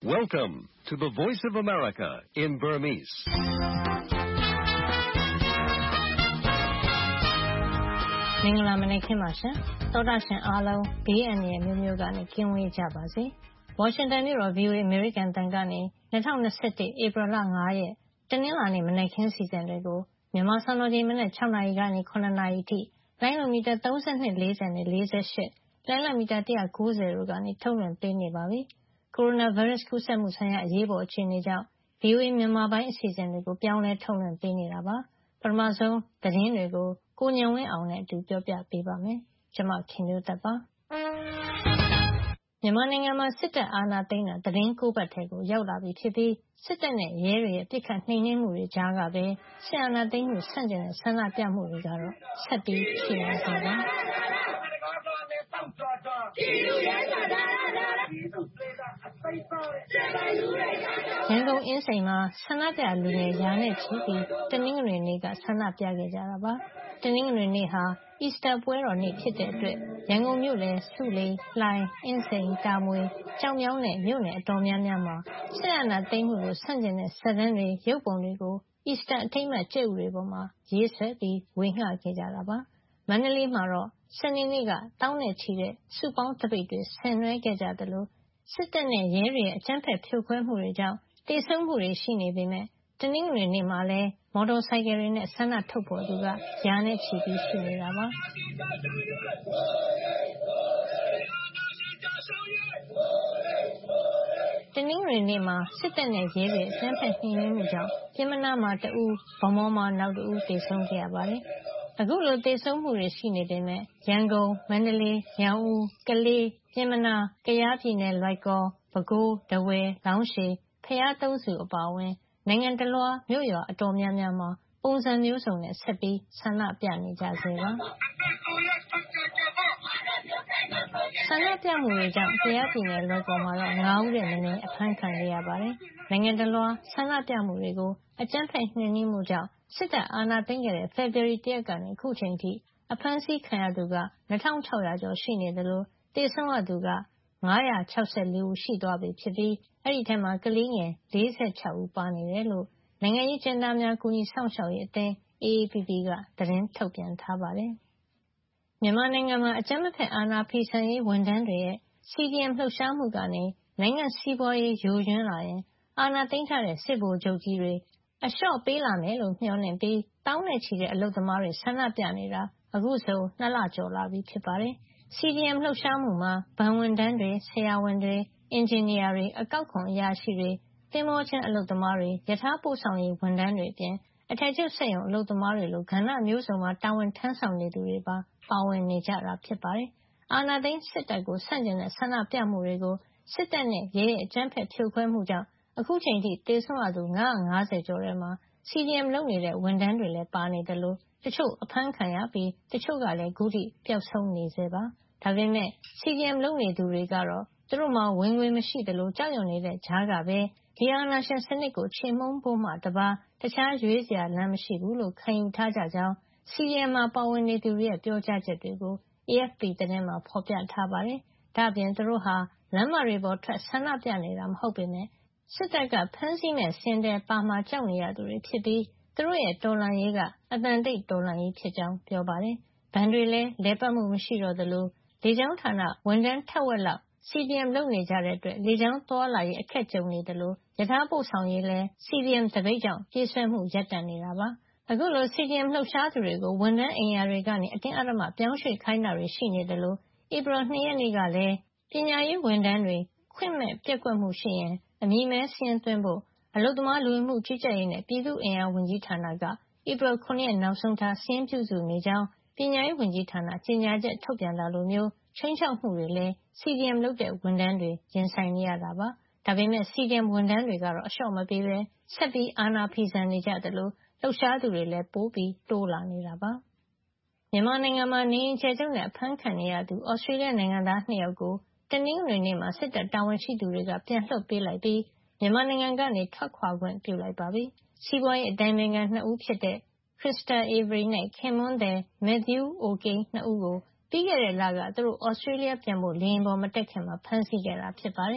Welcome to the Voice of America in Burmese. ။မင်္ဂလာမနက်ခင်းပါရှင်။သောတာရှင်အားလုံးဘေးအန္တရာယ်မျိုးကနေကင်းဝေးကြပါစေ။ Washington မြို့တော် VOA American တန်ကနေ2021 April 5 ရက်တနင်္လာနေ့မနက်ခင်းစီစဉ်တွေကိုမြန်မာစံတော်ချိန်မနက်6နာရီကနေ9နာရီအထိလိုင်းလိုမီတာ32 40နဲ့48လိုင်းလိုမီတာ190တို့ကနေထုတ်လွှင့်ပေးနေပါပြီ။ ကိုရိုနာဗိုင်းရပ်စ်ကူးစက်မှုဆိုင်ရာအရေးပေါ်အခြေအနေကြောင့် VOA မြန်မာပိုင်းအစီအစဉ်တွေကိုပြောင်းလဲထုတ်လွှင့်ပေးနေတာပါ။ပထမဆုံးသတင်းတွေကိုကိုဉာဏ်ဝင်းအောင်နဲ့အတူပြောပြပေးပါမယ်။ကျွန်မခင်မျိုးသက်ပါ။မြန်မာနိုင်ငံမှာစစ်တပ်အာဏာသိမ်းတာသတင်း9ပတ်ထဲကိုရောက်လာပြီဖြစ်ပြီးစစ်တပ်နဲ့ရဲတွေရဲ့ပြစ်ခတ်နှိမ်နင်းမှုတွေကြားကပဲစစ်အာဏာသိမ်းမှုဆန့်ကျင်တဲ့ဆန္ဒပြမှုတွေကတော့ဆက်ပြီးရှိနေပါတယ်။ရန်ကုန်အင်းစိန်မှာဆန္ဒပြလူငယ်ရာနဲ့ချီပြီးတနင်္ဂနွေနေ့ကဆန္ဒပြခဲ့ကြတာပါ။တနင်္ဂနွေနေ့ဟာအီစတာပွဲတော်နေ့ဖြစ်တဲ့အတွက်ရန်ကုန်မြို့လယ်ဆူလေလှိုင်အင်းစိန်တာမွေကြောင်မြောင်းနဲ့မြို့နယ်အတော်များများမှာစစ်အာဏာသိမ်းမှုကိုဆန့်ကျင်တဲ့စာတန်းတွေရုပ်ပုံတွေကိုအီစတာအထိမ်းအမှတ်ကြက်ဥတွေပေါ်မှာရေးဆွဲပြီးဝေငှခဲ့ကြတာပါ။မန္တလေးမှာတော့စနေနေ့ကတောင်းနဲ့ချီတဲ့စုပေါင်းတပိတ်တွေဆင်နွှဲခဲ့ကြသလိုစစ်တပ်နဲ့ရဲတွေရဲ့အကြမ်းဖက်ဖြိုခွဲမှုတွေကြောင့်သေဆုံးမှုတွေရှိနေပေမဲ့တနင်္ဂနွေနေ့မှာလည်းမော်တော်ဆိုင်ကယ်တွေနဲ့ဆန္ဒထုတ်ဖော်သူကရာနဲ့ချီပြီးရှိနေတာပါ။တနင်္ဂနွေနေ့မှာစစ်တပ်နဲ့ရဲတွေအကြမ်းဖက်နှိမ်နင်းမှုကြောင့်ပြင်မနာမှာတဦးဗမောမှာနောက်တဦးသေဆုံးခဲ့ရပါတယ်။အခုလိုသေဆုံးမှုတွေရှိနေပေမဲ့ရန်ကုန်မန္တလေးညောင်ဦးကလေးပြင်မနာကယားပြည်နယ်လွိုက်ကော်ပဲခူးထားဝယ်လောင်းရှည်ဖယားသုံးဆူအပါအဝင်နိုင်ငံတလွှားမြို့ရွာအတော်များများမှာပုံစံမျိုးစုံနဲ့ဆက်ပြီးဆန္ဒပြနေကြဆဲပါဆန္ဒပြမှုတွေကြောင့်ကယားပြည်နယ်လွိုက်ကော်မှာတော့9ဦးထက်မနည်းအဖမ်းခံရပါတယ်။နိုင်ငံတလွှားဆန္ဒပြမှုတွေကိုအကြမ်းဖက်နှိမ်နင်းမှုကြောင့်စစ်တပ်အာဏာသိမ်းခဲ့တဲ့ဖေဖေါ်ဝါရီ1ရက်ကနေအခုချိန်ထိအဖမ်းဆီးခံရသူက2600ကျော်ရှိနေသလိုသေဆုံးရသူက964ဦးရှိသွားပြီဖြစ်ပြီးအဲဒီထဲမှာကလေးငယ်46ဦးပါနေတယ်လို့နိုင်ငံရေးကျဉ်းသားများကူညီစောင့်ရှောက်ရေးအသင်း AAPP ကသတင်းထုတ်ပြန်ထားပါတယ်။မြန်မာနိုင်ငံမှာအကြမ်းမဖက်အာဏာဖီဆန်ရေးဝန်ထမ်းတွေရဲ့ CDM လှုပ်ရှားမှုကနေနိုင်ငံစီးပွားရေးယိုယွင်းလာရင်အာဏာသိမ်းထားတဲ့စစ်ဗိုလ်ချုပ်ကြီးတွေအလျှော့ပေးလာမယ်လို့မျှော်လင့်ပြီးတောင်းနဲ့ချီတဲ့အလုပ်သမားတွေဆန္ဒပြနေတာအခုဆို2လကျော်လာပြီဖြစ်ပါတယ်။ CDM လှုပ်ရှားမှုမှာဘဏ်ဝန်ထမ်းတွေဆရာဝန်တွေအင်ဂျင်နီယာတွေအကောက်ခွန်အရာရှိတွေသင်္ဘောကျင်းအလုပ်သမားတွေယထာပို့ဆောင်ရေးဝန်ထမ်းတွေအပြင်အထည်ချုပ်စက်ရုံအလုပ်သမားတွေလိုကဏ္ဍမျိုးစုံမှာတာဝန်ထမ်းဆောင်နေသူတွေပါပါဝင်နေကြတာဖြစ်ပါတယ်။အာဏာသိမ်းစစ်တပ်ကိုဆန့်ကျင်တဲ့ဆန္ဒပြမှုတွေကိုစစ်တပ်နဲ့ရဲရဲ့အကြမ်းဖက်ဖြိုခွဲမှုကြောင့်အခုချိန်ထိသေဆုံးရသူ950ကျော်ထဲမှာ CDM လုပ်နေတဲ့ဝန်ထမ်းတွေလည်းပါနေတယ်လို့တချို့အဖမ်းခံရပြီးတချို့ကလည်းခုထိပျောက်ဆုံးနေဆဲပါ။ဒါပေမဲ့ CDM လုပ်နေသူတွေကတော့သူတို့မှာဝင်ငွေမရှိသလိုကြောက်ရွံ့နေတဲ့ကြားကပဲဒီအာဏာရှင်စနစ်ကိုချေမှုန်းဖို့မှတပါးတခြားရွေးစရာလမ်းမရှိဘူးလို့ခံယူထားကြကြောင်း CDM မှာပါဝင်နေသူတွေရဲ့ပြောကြားချက်တွေကို AFP သတင်းမှာဖော်ပြထားပါတယ်။ဒါ့အပြင်သူတို့ဟာလမ်းမတွေပေါ်ထွက်ဆန္ဒပြနေတာမဟုတ်ပေမဲ့စစ်တပ်ကဖမ်းဆီးမဲ့စင်တယ်ပါမှာကြောက်နေရသူတွေဖြစ်ပြီးသူတို့ရဲ့တော်လှန်ရေးကအသံတိတ်တော်လှန်ရေးဖြစ်ကြောင်းပြောပါတယ်။ဘဏ်တွေလည်းလည်ပတ်မှုမရှိတော့သလိုလေကြောင်းဌာနဝန်ထမ်းထက်ဝက်လောက် CDM လုပ်နေကြတဲ့အတွက်လေကြောင်းသွားလာရေးအခက်ကြုံနေသလိုယထာပို့ဆောင်ရေးလည်း CDM သပိတ်ကြောင့်ပြေးဆွဲမှုရပ်တန့်နေတာပါ။အခုလို CDM လှုပ်ရှားသူတွေကိုဝန်ထမ်းအိမ်ယာတွေကနေအတင်းအဓမ္မပြောင်းရွှေ့ခိုင်းတာတွေရှိနေသလိုဧပြီ2ရက်နေ့ကလည်းပညာရေးဝန်ထမ်းတွေခွင့်မဲ့ပျက်ကွက်မှုရှိရင်အမည်မဲစာရင်းသွင်းဖို့အလုပ်သမားလူဝင်မှုကြီးကြပ်ရေးနဲ့ပြည်သူ့အင်အားဝန်ကြီးဌာနကဧပြီ9ရက်နောက်ဆုံးထားစာရင်းပြုစုနေကြောင်းပညာရေးဝန်ကြီးဌာနကြေညာချက်ထုတ်ပြန်တာလိုမျိုးခြိမ်းခြောက်မှုတွေလည်း CDM လုပ်တဲ့ဝန်ထမ်းတွေရင်ဆိုင်နေရတာပါ။ဒါပေမဲ့ CDM ဝန်ထမ်းတွေကတော့အလျှော့မပေးဘဲဆက်ပြီးအာဏာဖီဆန်နေကြသလိုလှုပ်ရှားသူတွေလည်းပိုပြီးတိုးလာနေတာပါ။မြန်မာနိုင်ငံမှာနေအိမ်ကျယ်ချုပ်နဲ့အဖမ်းခံနေရသူဩစတြေးလျနိုင်ငံသား2ယောက်ကိုတနင်္ဂနွေနေ့မှာစစ်တပ်တာဝန်ရှိသူတွေကပြန်လွှတ်ပေးလိုက်ပြီးမြန်မာနိုင်ငံကနေထွက်ခွာခွင့်ပြုလိုက်ပါပြီ။စီးပွားရေးအတိုင်ပင်ခံ2ဦးဖြစ်တဲ့ Krista Avery နဲ့ခင်ပွန်းသည် Matthew O'Kane 2ဦးကိုပြီးခဲ့တဲ့လကသူတို့ဩစတြေးလျပြန်ဖို့လေယာဉ်ပေါ်မတက်ခင်မှာဖမ်းဆီးခဲ့တာဖြစ်ပါတယ်။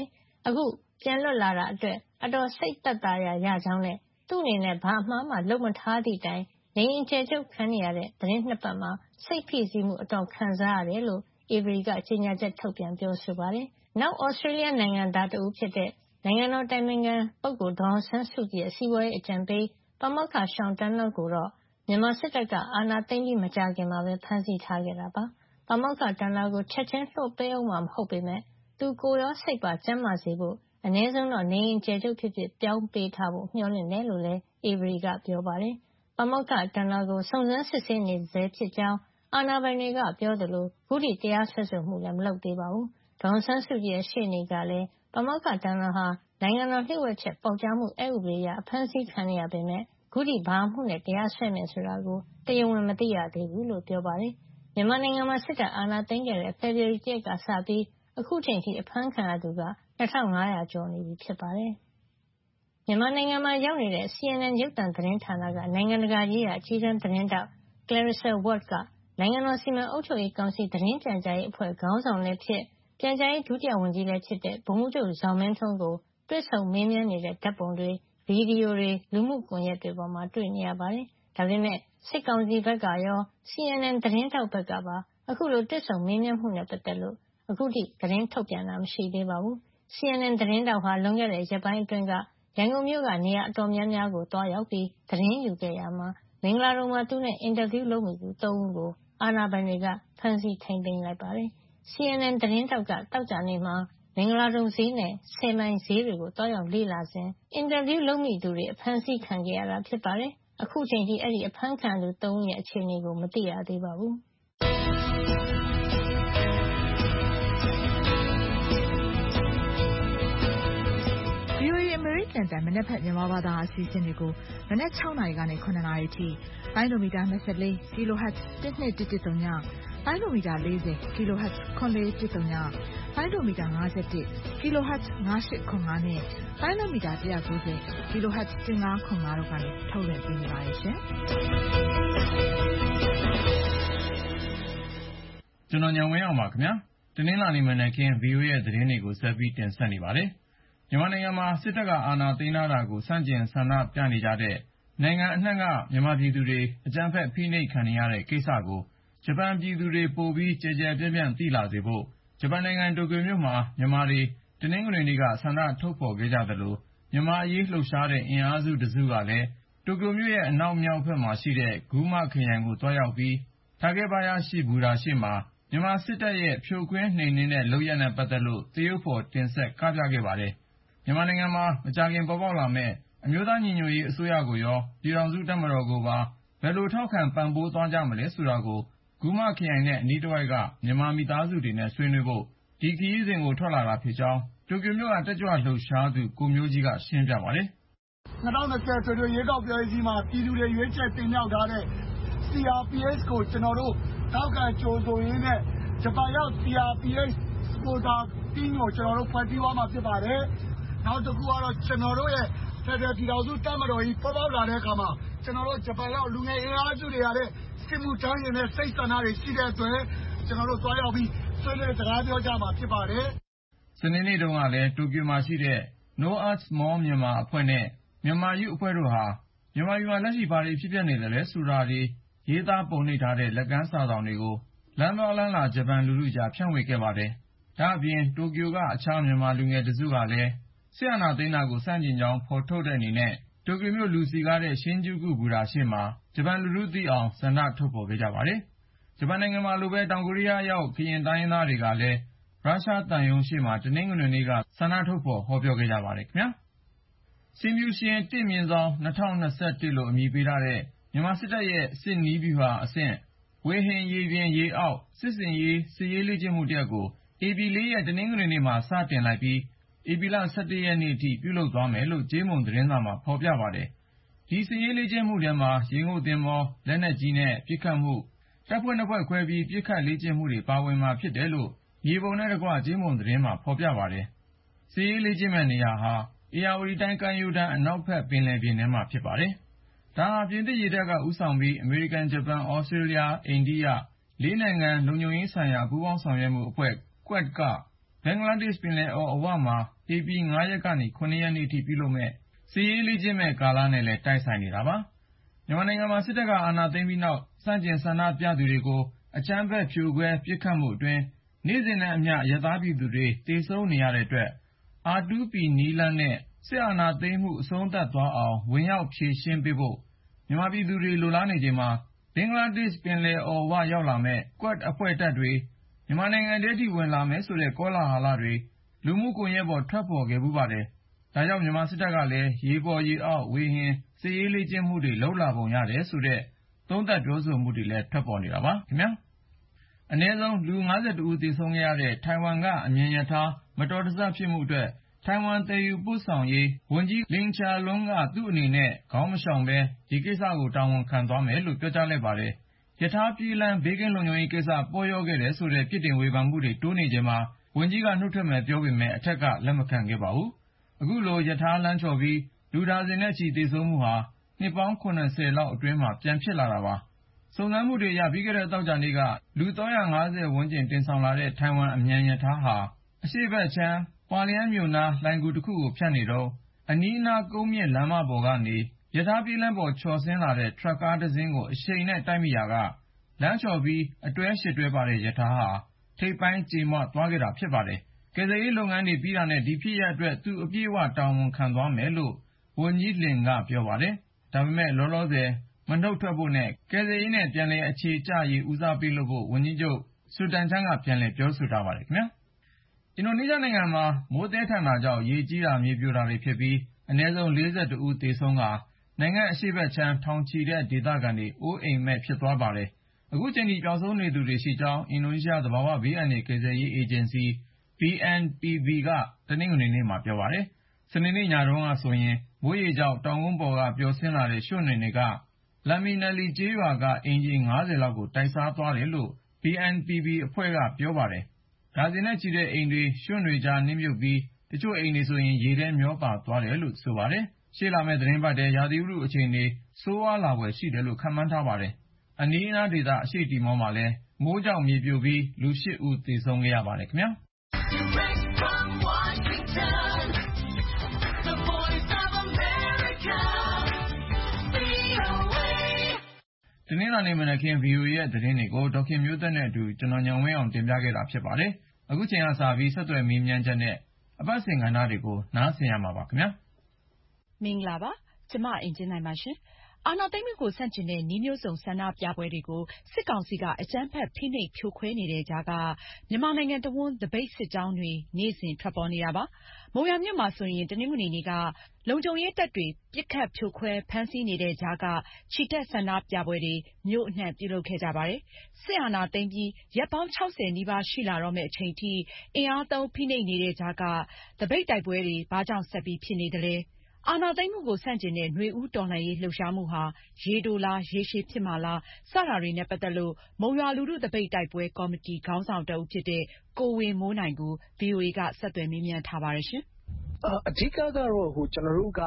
အခုပြန်လွတ်လာတာအတွက်အတော်စိတ်သက်သာရာရကြောင်းနဲ့သူ့အနေနဲ့ဘာအမှားမှလုပ်မထားသည့်တိုင်နေအိမ်ကျယ်ချုပ်ခံနေရတဲ့သတင်း2 ပတ်မှာစိတ်ဖိစီးမှုအတော်ခံစားရတယ်လို့ Avery ကကြေညာချက်ထုတ်ပြန်ပြောဆိုပါတယ်။နောက် Australia နိုင်ငံသားတဦးဖြစ်တဲ့နိုင်ငံတော်တိုင်ပင်ခံပုဂ္ဂိုလ်ဒေါ်အောင်ဆန်းစုကြည်ရဲ့စီးပွားရေးအကြံပေးပါမောက္ခ Sean Turnell ကိုတော့မြန်မာစစ်တပ်ကအာဏာသိမ်းပြီးမကြာခင်မှာပဲဖမ်းဆီးထားခဲ့တာပါ။ပါမောက္ခ Turnell ကိုချက်ချင်းလွှတ်ပေးအောင်မှာမဟုတ်ပေမယ့်သူကိုယ်ရောစိတ်ပါကျန်းမာစေဖို့အနည်းဆုံးတော့နေအိမ်ကျယ်ချုပ်ဖြစ်ဖြစ်ပြောင်းပေးထားဖို့မျှော်လင့်တယ်လို့လည်း Avery ကပြောပါတယ်။ပါမောက္ခ Turnell ကိုစုံစမ်းစစ်ဆေးနေဆဲဖြစ်ကြောင်းအာဏာပိုင်တွေကပြောသလိုခုထိတရားစွဲဆိုမှုလည်းမလုပ်သေးပါဘူး။ဒေါ်အောင်ဆန်းစုကြည်ရဲ့ရှေ့နေကလည်းပါမောက္ခ Turnell ဟာနိုင်ငံတော်လျှို့ဝှက်ချက်ပေါက်ကြားမှုအက်ဥပဒေအရအဖမ်းဆီးခံနေရပေမယ့်ခုထိဘာအမှုနဲ့တရားစွဲမယ်ဆိုတာကိုတရားဝင်မသိရသေးဘူးလို့ပြောပါတယ်။မြန်မာနိုင်ငံမှာစစ်တပ်အာဏာသိမ်းခဲ့တဲ့ဖေဖေါ်ဝါရီ 1 ရက်ကစပြီးအခုချိန်ထိအဖမ်းခံရသူက 2500 ကျော်နေပြီဖြစ်ပါတယ်။မြန်မာနိုင်ငံမှာရောက်နေတဲ့ CNN ရုပ်သံသတင်းဌာနကနိုင်ငံတကာရေးရာအကြီးတန်းသတင်းထောက် Clarissa Ward ကနိုင်ငံတော်စီမံအုပ်ချုပ်ရေးကောင်စီသတင်းပြန်ကြားရေးအဖွဲ့ခေါင်းဆောင်လည်းဖြစ်ပြန်ကြားရေးဒုတိယဝန်ကြီးလည်းဖြစ်တဲ့ဗိုလ်မှူးချုပ်ဇော်မင်းထွန်းကိုတွေ့ဆုံမေးမြန်းနေတဲ့ဓါတ်ပုံတွေဗီဒီယိုတွေလူမှုကွန်ရက်တွေပေါ်မှာတွေ့နေရပါတယ်။ဒါပေမဲ့စစ်ကောင်စီဘက်ကရော CNN သတင်းထောက်ဘက်ကပါအခုလိုတွေ့ဆုံမေးမြန်းမှုနဲ့ပတ်သက်လို့အခုထိသတင်းထုတ်ပြန်တာမရှိသေးပါဘူး။ CNN သတင်းထောက်ဟာလွန်ခဲ့တဲ့ရက်ပိုင်းအတွင်းကရန်ကုန်မြို့ကနေရာအတော်များများကိုသွားရောက်ပြီးသတင်းယူခဲ့ရာမှာမင်္ဂလာဒုံမှာသူနဲ့အင်တာဗျူးလုပ်မိသူ3 ဦးကိုအာဏာပိုင်တွေကဖမ်းဆီးထိန်းသိမ်းလိုက်ပါတယ်။ CNN သတင်းထောက်ကသောကြာနေ့မှာမင်္ဂလာဒုံဈေးနဲ့10 မိုင်ဈေးတွေကိုသွားရောက်လေ့လာစဉ်အင်တာဗျူးလုပ်မိသူတွေအဖမ်းဆီးခံခဲ့ရတာဖြစ်ပါတယ်။အခုချိန်ထိအဲဒီအဖမ်းခံသူ3 ဦးရဲ့အခြေအနေကိုမသိရသေးပါဘူး။ VOA အမေရိကန်တန်မနက်ဖြန်မြန်မာဘာသာအစီအစဉ်တွေကိုမနက်6 နာရီကနေ9 နာရီထိပိုင်းလိုမီတာ24 kHz 1210ပိုင်းလိုမီတာ40 kHz 9110ပိုင်းလိုမီတာ51 kHz 9805နဲ့ပိုင်းလိုမီတာ190 kHz 1505တို့ကနေထုတ်လွှင့်ပေးနေပါတယ်ရှင်။ကျွန်တော်ညံဝင်းအောင်ပါခင်ဗျာ။တင်းလာနေမနေ့က VOA ရဲ့သတင်းတွေကိုဆက်ပြီးတင်ဆက်နေပါတယ်။မြန်မာနိုင်ငံမှာစစ်တပ်ကအာဏာသိမ်းတာကိုစန့်ကျင်ဆန္ဒပြနေကြတဲ့နိုင်ငံအနှံ့ကမြန်မာပြည်သူတွေအကြမ်းဖက်ဖိနှိပ်ခံနေရတဲ့ကိစ္စကိုဂျပန်ပြည်သူတွေပိုပြီးကြည်ကြဲပြန့်ပြန့်သိလာစေဖို့ဂျပန်နိုင်ငံတိုကျိုမြို့မှာမြန်မာတွေတနင်္ဂနွေနေ့ကဆန္ဒထုတ်ဖော်ခဲ့ကြသလိုမြန်မာအရေးလှုပ်ရှားတဲ့အင်အားစုတစုကလည်းတိုကျိုမြို့ရဲ့အနောက်မြောက်ဘက်မှာရှိတဲ့ဂူမခရိုင်ကိုတွားရောက်ပြီးထာဂေဘာယာရှိဘူတာရှိမှာမြန်မာစစ်တပ်ရဲ့ဖြိုခွင်းနှိမ်နင်းတဲ့လုပ်ရပ်နဲ့ပတ်သက်လို့သရုပ်ဖော်တင်ဆက်ကပြခဲ့ပါတယ်။မြန်မာနိုင်ငံမှာမကြာခင်ပေါ်ပေါက်လာမဲ့အမျိုးသားညီညွတ်ရေးအစိုးရကိုရောပြည်ထောင်စုတပ်မတော်ကိုပါဘယ်လိုထောက်ခံပံ့ပိုးသွားကြမလဲဆိုတာကိုဂူမခရိုင်နဲ့အနီးတစ်ဝိုက်ကမြန်မာမိသားစုတွေနဲ့ဆွေးနွေးဖို့ဒီခရီးစဉ်ကိုထွက်လာတာဖြစ်ကြောင်းတိုကျိုမြို့ကတက်ကြွလှုပ်ရှားသူကိုမျိုးကြီးကရှင်းပြပါတယ်။2020ဆွေးနွေးရွေးကောက်ပွဲကြီးမှာပြည်သူတွေရွေးချယ်တင်မြှောက်ထားတဲ့ CRPH ကိုကျွန်တော်တို့ထောက်ခံကြိုဆိုရင်းနဲ့ဂျပန်ရောက် CRPH စပိုတာတင်းကိုကျွန်တော်တို့ဖွဲ့စည်းသွားမှာဖြစ်ပါတယ်။နောက်တစ်ခုကတော့ကျွန်တော်တို့ရဲ့ဖက်ဒရယ်ပြည်ထောင်စုတပ်မတော်ကြီးပေါ်ပေါက်လာတဲ့အခါမှာကျွန်တော်တို့ဂျပန်ရောက်လူငယ်အင်အားစုတွေရတဲ့စစ်မှုထမ်းရင်နဲ့စိတ်ဆန္ဒတွေရှိတဲ့အတွက်ကျွန်တော်တို့တွားရောက်ပြီးဆွေးနွေးစကားပြောကြမှာဖြစ်ပါတယ်။စနေနေ့တုန်းကလည်းတိုကျိုမှာရှိတဲ့ No Arts More Myanmar အဖွဲ့နဲ့မြန်မာယူအဖွဲ့တို့ဟာမြန်မာပြည်မှာလက်ရှိဘာတွေဖြစ်ပျက်နေသလဲဆိုတာတွေရေးသားပုံနှိပ်ထားတဲ့လက်ကမ်းစာစောင်တွေကိုလမ်းသွားလမ်းလာဂျပန်လူထုကြားဖြန့်ဝေခဲ့ပါတယ်။ဒါ့အပြင်တိုကျိုကအခြားမြန်မာလူငယ်တစုကလည်းစစ်အာဏာသိမ်းတာကိုစန့်ကျင်ကြောင်းဖော်ထုတ်တဲ့အနေနဲ့တိုကျိုမြို့လူစည်ကားတဲ့ရှင်ဂျူကုဘူတာရှေ့မှာဂျပန်လူထုသိအောင်ဆန္ဒထုတ်ဖော်ခဲ့ကြပါတယ်။ဂျပန်နိုင်ငံမှာလိုပဲတောင်ကိုရီးယားရောက်ကရင်တိုင်းရင်းသားတွေကလည်းရုရှားသံရုံးရှေ့မှာတနင်္ဂနွေနေ့ကဆန္ဒထုတ်ဖော်ဟောပြောခဲ့ကြပါတယ်ခင်ဗျာ။စီမျူရှင်1/2021လို့အမည်ပေးထားတဲ့မြန်မာစစ်တပ်ရဲ့စစ်နည်းဗျူဟာအဆင့်ဝေဟင်ရေပြင်ရေအောက်စစ်ဆင်ရေးစစ်ရေးလေ့ကျင့်မှုတစ်ရပ်ကိုဧပြီ4 ရက်တနင်္ဂနွေနေ့မှာစတင်လိုက်ပြီးဧပြီလ17 ရက်နေ့ထိပြုလုပ်သွားမယ်လို့ကြေးမုံသတင်းစာမှာဖော်ပြပါတယ်။ဒီစစ်ရေးလေ့ကျင့်မှုထဲမှာရေငုပ်သင်္ဘောလက်နက်ကြီးနဲ့ပစ်ခတ်မှုတပ်ဖွဲ့2ဖွဲ့ခွဲပြီးပစ်ခတ်လေ့ကျင့်မှုတွေပါဝင်မှာဖြစ်တယ်လို့မြေပုံနဲ့တကွကြေးမုံသတင်းမှာဖော်ပြပါတယ်။စစ်ရေးလေ့ကျင့်မဲ့နေရာဟာဧရာဝတီတိုင်းကမ်းရိုးတန်းအနောက်ဘက်ပင်လယ်ပြင်ထဲမှာဖြစ်ပါတယ်။ဒါဟာပြင်သစ်ရေတပ်ကဦးဆောင်ပြီးအမေရိကန်ဂျပန်ဩစတြေးလျအိန္ဒိယ၄နိုင်ငံလုံခြုံရေးဆိုင်ရာပူးပေါင်းဆောင်ရွက်မှုအဖွဲ့ QUAD ကဘင်္ဂလားဒေ့ရှ်ပင်လယ်အော်အဝမှာဧပြီ9ရက်ကနေ9ရက်နေ့ထိပြုလုပ်မဲ့စစ်ရေးလေ့ကျင့်မဲ့ကာလနဲ့လည်းတိုက်ဆိုင်နေတာပါမြန်မာနိုင်ငံမှာစစ်တပ်ကအာဏာသိမ်းပြီးနောက်ဆန့်ကျင်ဆန္ဒပြသူတွေကိုအကြမ်းဖက်ဖြိုခွဲပစ်ခတ်မှုအတွင်းနေ့စဉ်နဲ့အမျှရသားပြည်သူတွေတေဆုံးနေရတဲ့အတွက် R2P နည်းလမ်းနဲ့စစ်အာဏာသိမ်းမှုအဆုံးသတ်သွားအောင်ဝင်ရောက်ဖြေရှင်းပေးဖို့မြန်မာပြည်သူတွေလိုလားနေချိန်မှာဘင်္ဂလားဒေ့ရှ်ပင်လယ်အော်ဝရောက်လာမဲ့ Quad အဖွဲ့တပ်တွေမြန်မာနိုင်ငံထဲထိဝင်လာမယ်ဆိုတဲ့ကောလာဟလတွေလူမှုကွန်ရက်ပေါ်ထွက်ပေါ်ခဲ့ဘူးပါတယ်။ဒါကြောင့်မြန်မာစစ်တပ်ကလည်းရေပေါ်ရေအောက်ဝေဟင်စစ်ရေးလေ့ကျင့်မှုတွေလုပ်လာပုံရတယ်ဆိုတဲ့သုံးသပ်ပြောဆိုမှုတွေလည်းထွက်ပေါ်နေတာပါခင်ဗျာ။အနည်းဆုံးလူ52ဦးသေဆုံးခဲ့ရတဲ့ထိုင်ဝမ်ကအမြန်ရထားမတော်တဆဖြစ်မှုအတွက်ထိုင်ဝမ်သယ်ယူပို့ဆောင်ရေးဝန်ကြီးလင်ချာလွန်းကသူ့အနေနဲ့ခေါင်းမရှောင်ပဲဒီကိစ္စကိုတာဝန်ခံသွားမယ်လို့ပြောကြားလိုက်ပါတယ်။ရထားပြေးလမ်းဘေးကင်းလုံခြုံရေးကိစ္စပေါ်ရောခဲ့တယ်ဆိုတဲ့ပြစ်တင်ဝေဖန်မှုတွေတိုးနေချိန်မှာဝန်ကြီးကနှုတ်ထွက်မယ်ပြောပေမဲ့အထက်ကလက်မခံခဲ့ပါဘူး။အခုလိုရထားလမ်းချော်ပြီးလူဒါဇင်နဲ့ချီသေဆုံးမှုဟာနှစ်ပေါင်း80လောက်အတွင်းမှာပြန်ဖြစ်လာတာပါ။စုံစမ်းမှုတွေအရပြီးခဲ့တဲ့သောကြာနေ့ကလူ350ဝန်းကျင်တင်ဆောင်လာတဲ့ထိုင်ဝမ်အမြန်ရထားဟာအရှေ့ဘက်ခြမ်းပွာလျန်းမြို့နားလှိုဏ်ဂူတစ်ခုကိုဖြတ်နေတော့အနီးအနားကုန်းမြင့်လမ်းမပေါ်ကနေရထားပြေးလမ်းပေါ်ချော်ဆင်းလာတဲ့ထရပ်ကားတစ်စင်းကိုအရှိန်နဲ့တိုက်မိရာကလမ်းချော်ပြီးအတွဲရှစ်တွဲပါတဲ့ရထားဟာထိပ်ပိုင်းကြေမွသွားခဲ့တာဖြစ်ပါတယ်။ကယ်ဆယ်ရေးလုပ်ငန်းတွေပြီးတာနဲ့ဒီဖြစ်ရပ်အတွက်သူအပြည့်အဝတာဝန်ခံသွားမယ်လို့ဝန်ကြီးလင်ကပြောပါတယ်။ဒါပေမဲ့လောလောဆယ်မနှုတ်ထွက်ဖို့နဲ့ကယ်ဆယ်ရေးနဲ့ပြန်လည်အခြေချရေးဦးစားပေးလို့ဖို့ဝန်ကြီးချုပ်ဆူတန်ချန်းကပြန်လည်ပြောဆိုထားပါတယ်ခင်ဗျာ။အင်ဒိုနီးရှားနိုင်ငံမှာမိုးသည်းထန်တာကြောင့်ရေကြီးတာမြေပြိုတာတွေဖြစ်ပြီးအနည်းဆုံး42ဦးသေဆုံးကနိုင်ငံအရှေ့ဘက်ခြမ်းထောင်ချီတဲ့ဒေသခံတွေအိုးအိမ်မဲ့ဖြစ်သွားပါတယ်။အခုချိန်ထိပျောက်ဆုံးနေသူတွေရှိကြောင်းအင်ဒိုနီးရှားသဘာဝဘေးအန္တရာယ်ကယ်ဆယ်ရေးအေဂျင်စီ BNPB ကတနင်္ဂနွေနေ့မှာပြောပါတယ်။စနေနေ့ညတုန်းကဆိုရင်မိုးရေကြောင့်တောင်ကုန်းပေါ်ကပျော်ဆင်းလာတဲ့ရွှံ့နွေတွေကလမ်မီနယ်လီကျေးရွာကအိမ်ခြေ50လောက်ကိုတိုက်စားသွားတယ်လို့ BNPB အဖွဲ့ကပြောပါတယ်။ဒါဇင်နဲ့ချီတဲ့အိမ်တွေရွှံ့တွေကြားနစ်မြုပ်ပြီးတချို့အိမ်တွေဆိုရင်ရေထဲမျောပါသွားတယ်လို့ဆိုပါတယ်။ရှေ့လာမယ့်သီတင်းပတ်ထဲရာသီဥတုအခြေအနေဆိုးဝါးလာဖွယ်ရှိတယ်လို့ခန့်မှန်းထားပါတယ်။အနီးအနားဒေသအရှေ့တီမောမှာလည်းမိုးကြောင့်မြေပြိုပြီးလူ8ဦးသေဆုံးခဲ့ရပါတယ်ခင်ဗျာ။တနင်္လာနေ့မနက်ခင်း VOA ရဲ့သတင်းတွေကိုဒေါခင်မျိုးသက်နဲ့အတူကျွန်တော်ညောင်ဝင်းအောင်တင်ပြခဲ့တာဖြစ်ပါတယ်။အခုချိန်ကစပြီးဆက်သွယ်မေးမြန်းချက်နဲ့အပတ်စဉ်ကဏ္ဍတွေကိုနားဆင်ရမှာပါခင်ဗျာ။မင်္ဂလာပါ။ကျမအင်ကြင်းနိုင်ပါရှင်။အာဏာသိမ်းမှုကိုဆန့်ကျင်တဲ့နည်းမျိုးစုံဆန္ဒပြပွဲတွေကိုစစ်ကောင်စီကအကြမ်းဖက်ဖိနှိပ်ဖြိုခွဲနေတဲ့ကြားကမြန်မာနိုင်ငံတဝန်းသပိတ်စစ်ကြောင်းတွေနေ့စဉ်ထွက်ပေါ်နေတာပါ။မုံရွာမြို့မှာဆိုရင်တနင်္ဂနွေနေ့ကလုံခြုံရေးတပ်တွေပစ်ခတ်ဖြိုခွဲဖမ်းဆီးနေတဲ့ကြားကချီတက်ဆန္ဒပြပွဲတွေမြို့အနှံ့ပြုလုပ်ခဲ့ကြပါတယ်။စစ်အာဏာသိမ်းပြီးရက်ပေါင်း60နီးပါးရှိလာတော့မယ့်အချိန်ထိအင်အားသုံးဖိနှိပ်နေတဲ့ကြားကသပိတ်တိုက်ပွဲတွေဘာကြောင့်ဆက်ပြီးဖြစ်နေသလဲ။အာဏာသိမ်းမှုကိုဆန့်ကျင်တဲ့နွေဦးတော်လှန်ရေးလှုပ်ရှားမှုဟာရေတိုလားရေရှည်ဖြစ်မှာလားစတာတွေနဲ့ပတ်သက်လို့မုံရွာလူထုသပိတ်တိုက်ပွဲကော်မတီခေါင်းဆောင်တဦးဖြစ်တဲ့ကိုဝေမိုးနိုင်ကို VOA ကဆက်သွယ်မေးမြန်းထားပါတယ်ရှင်။အဓိကတော့ကျွန်တော်တို့က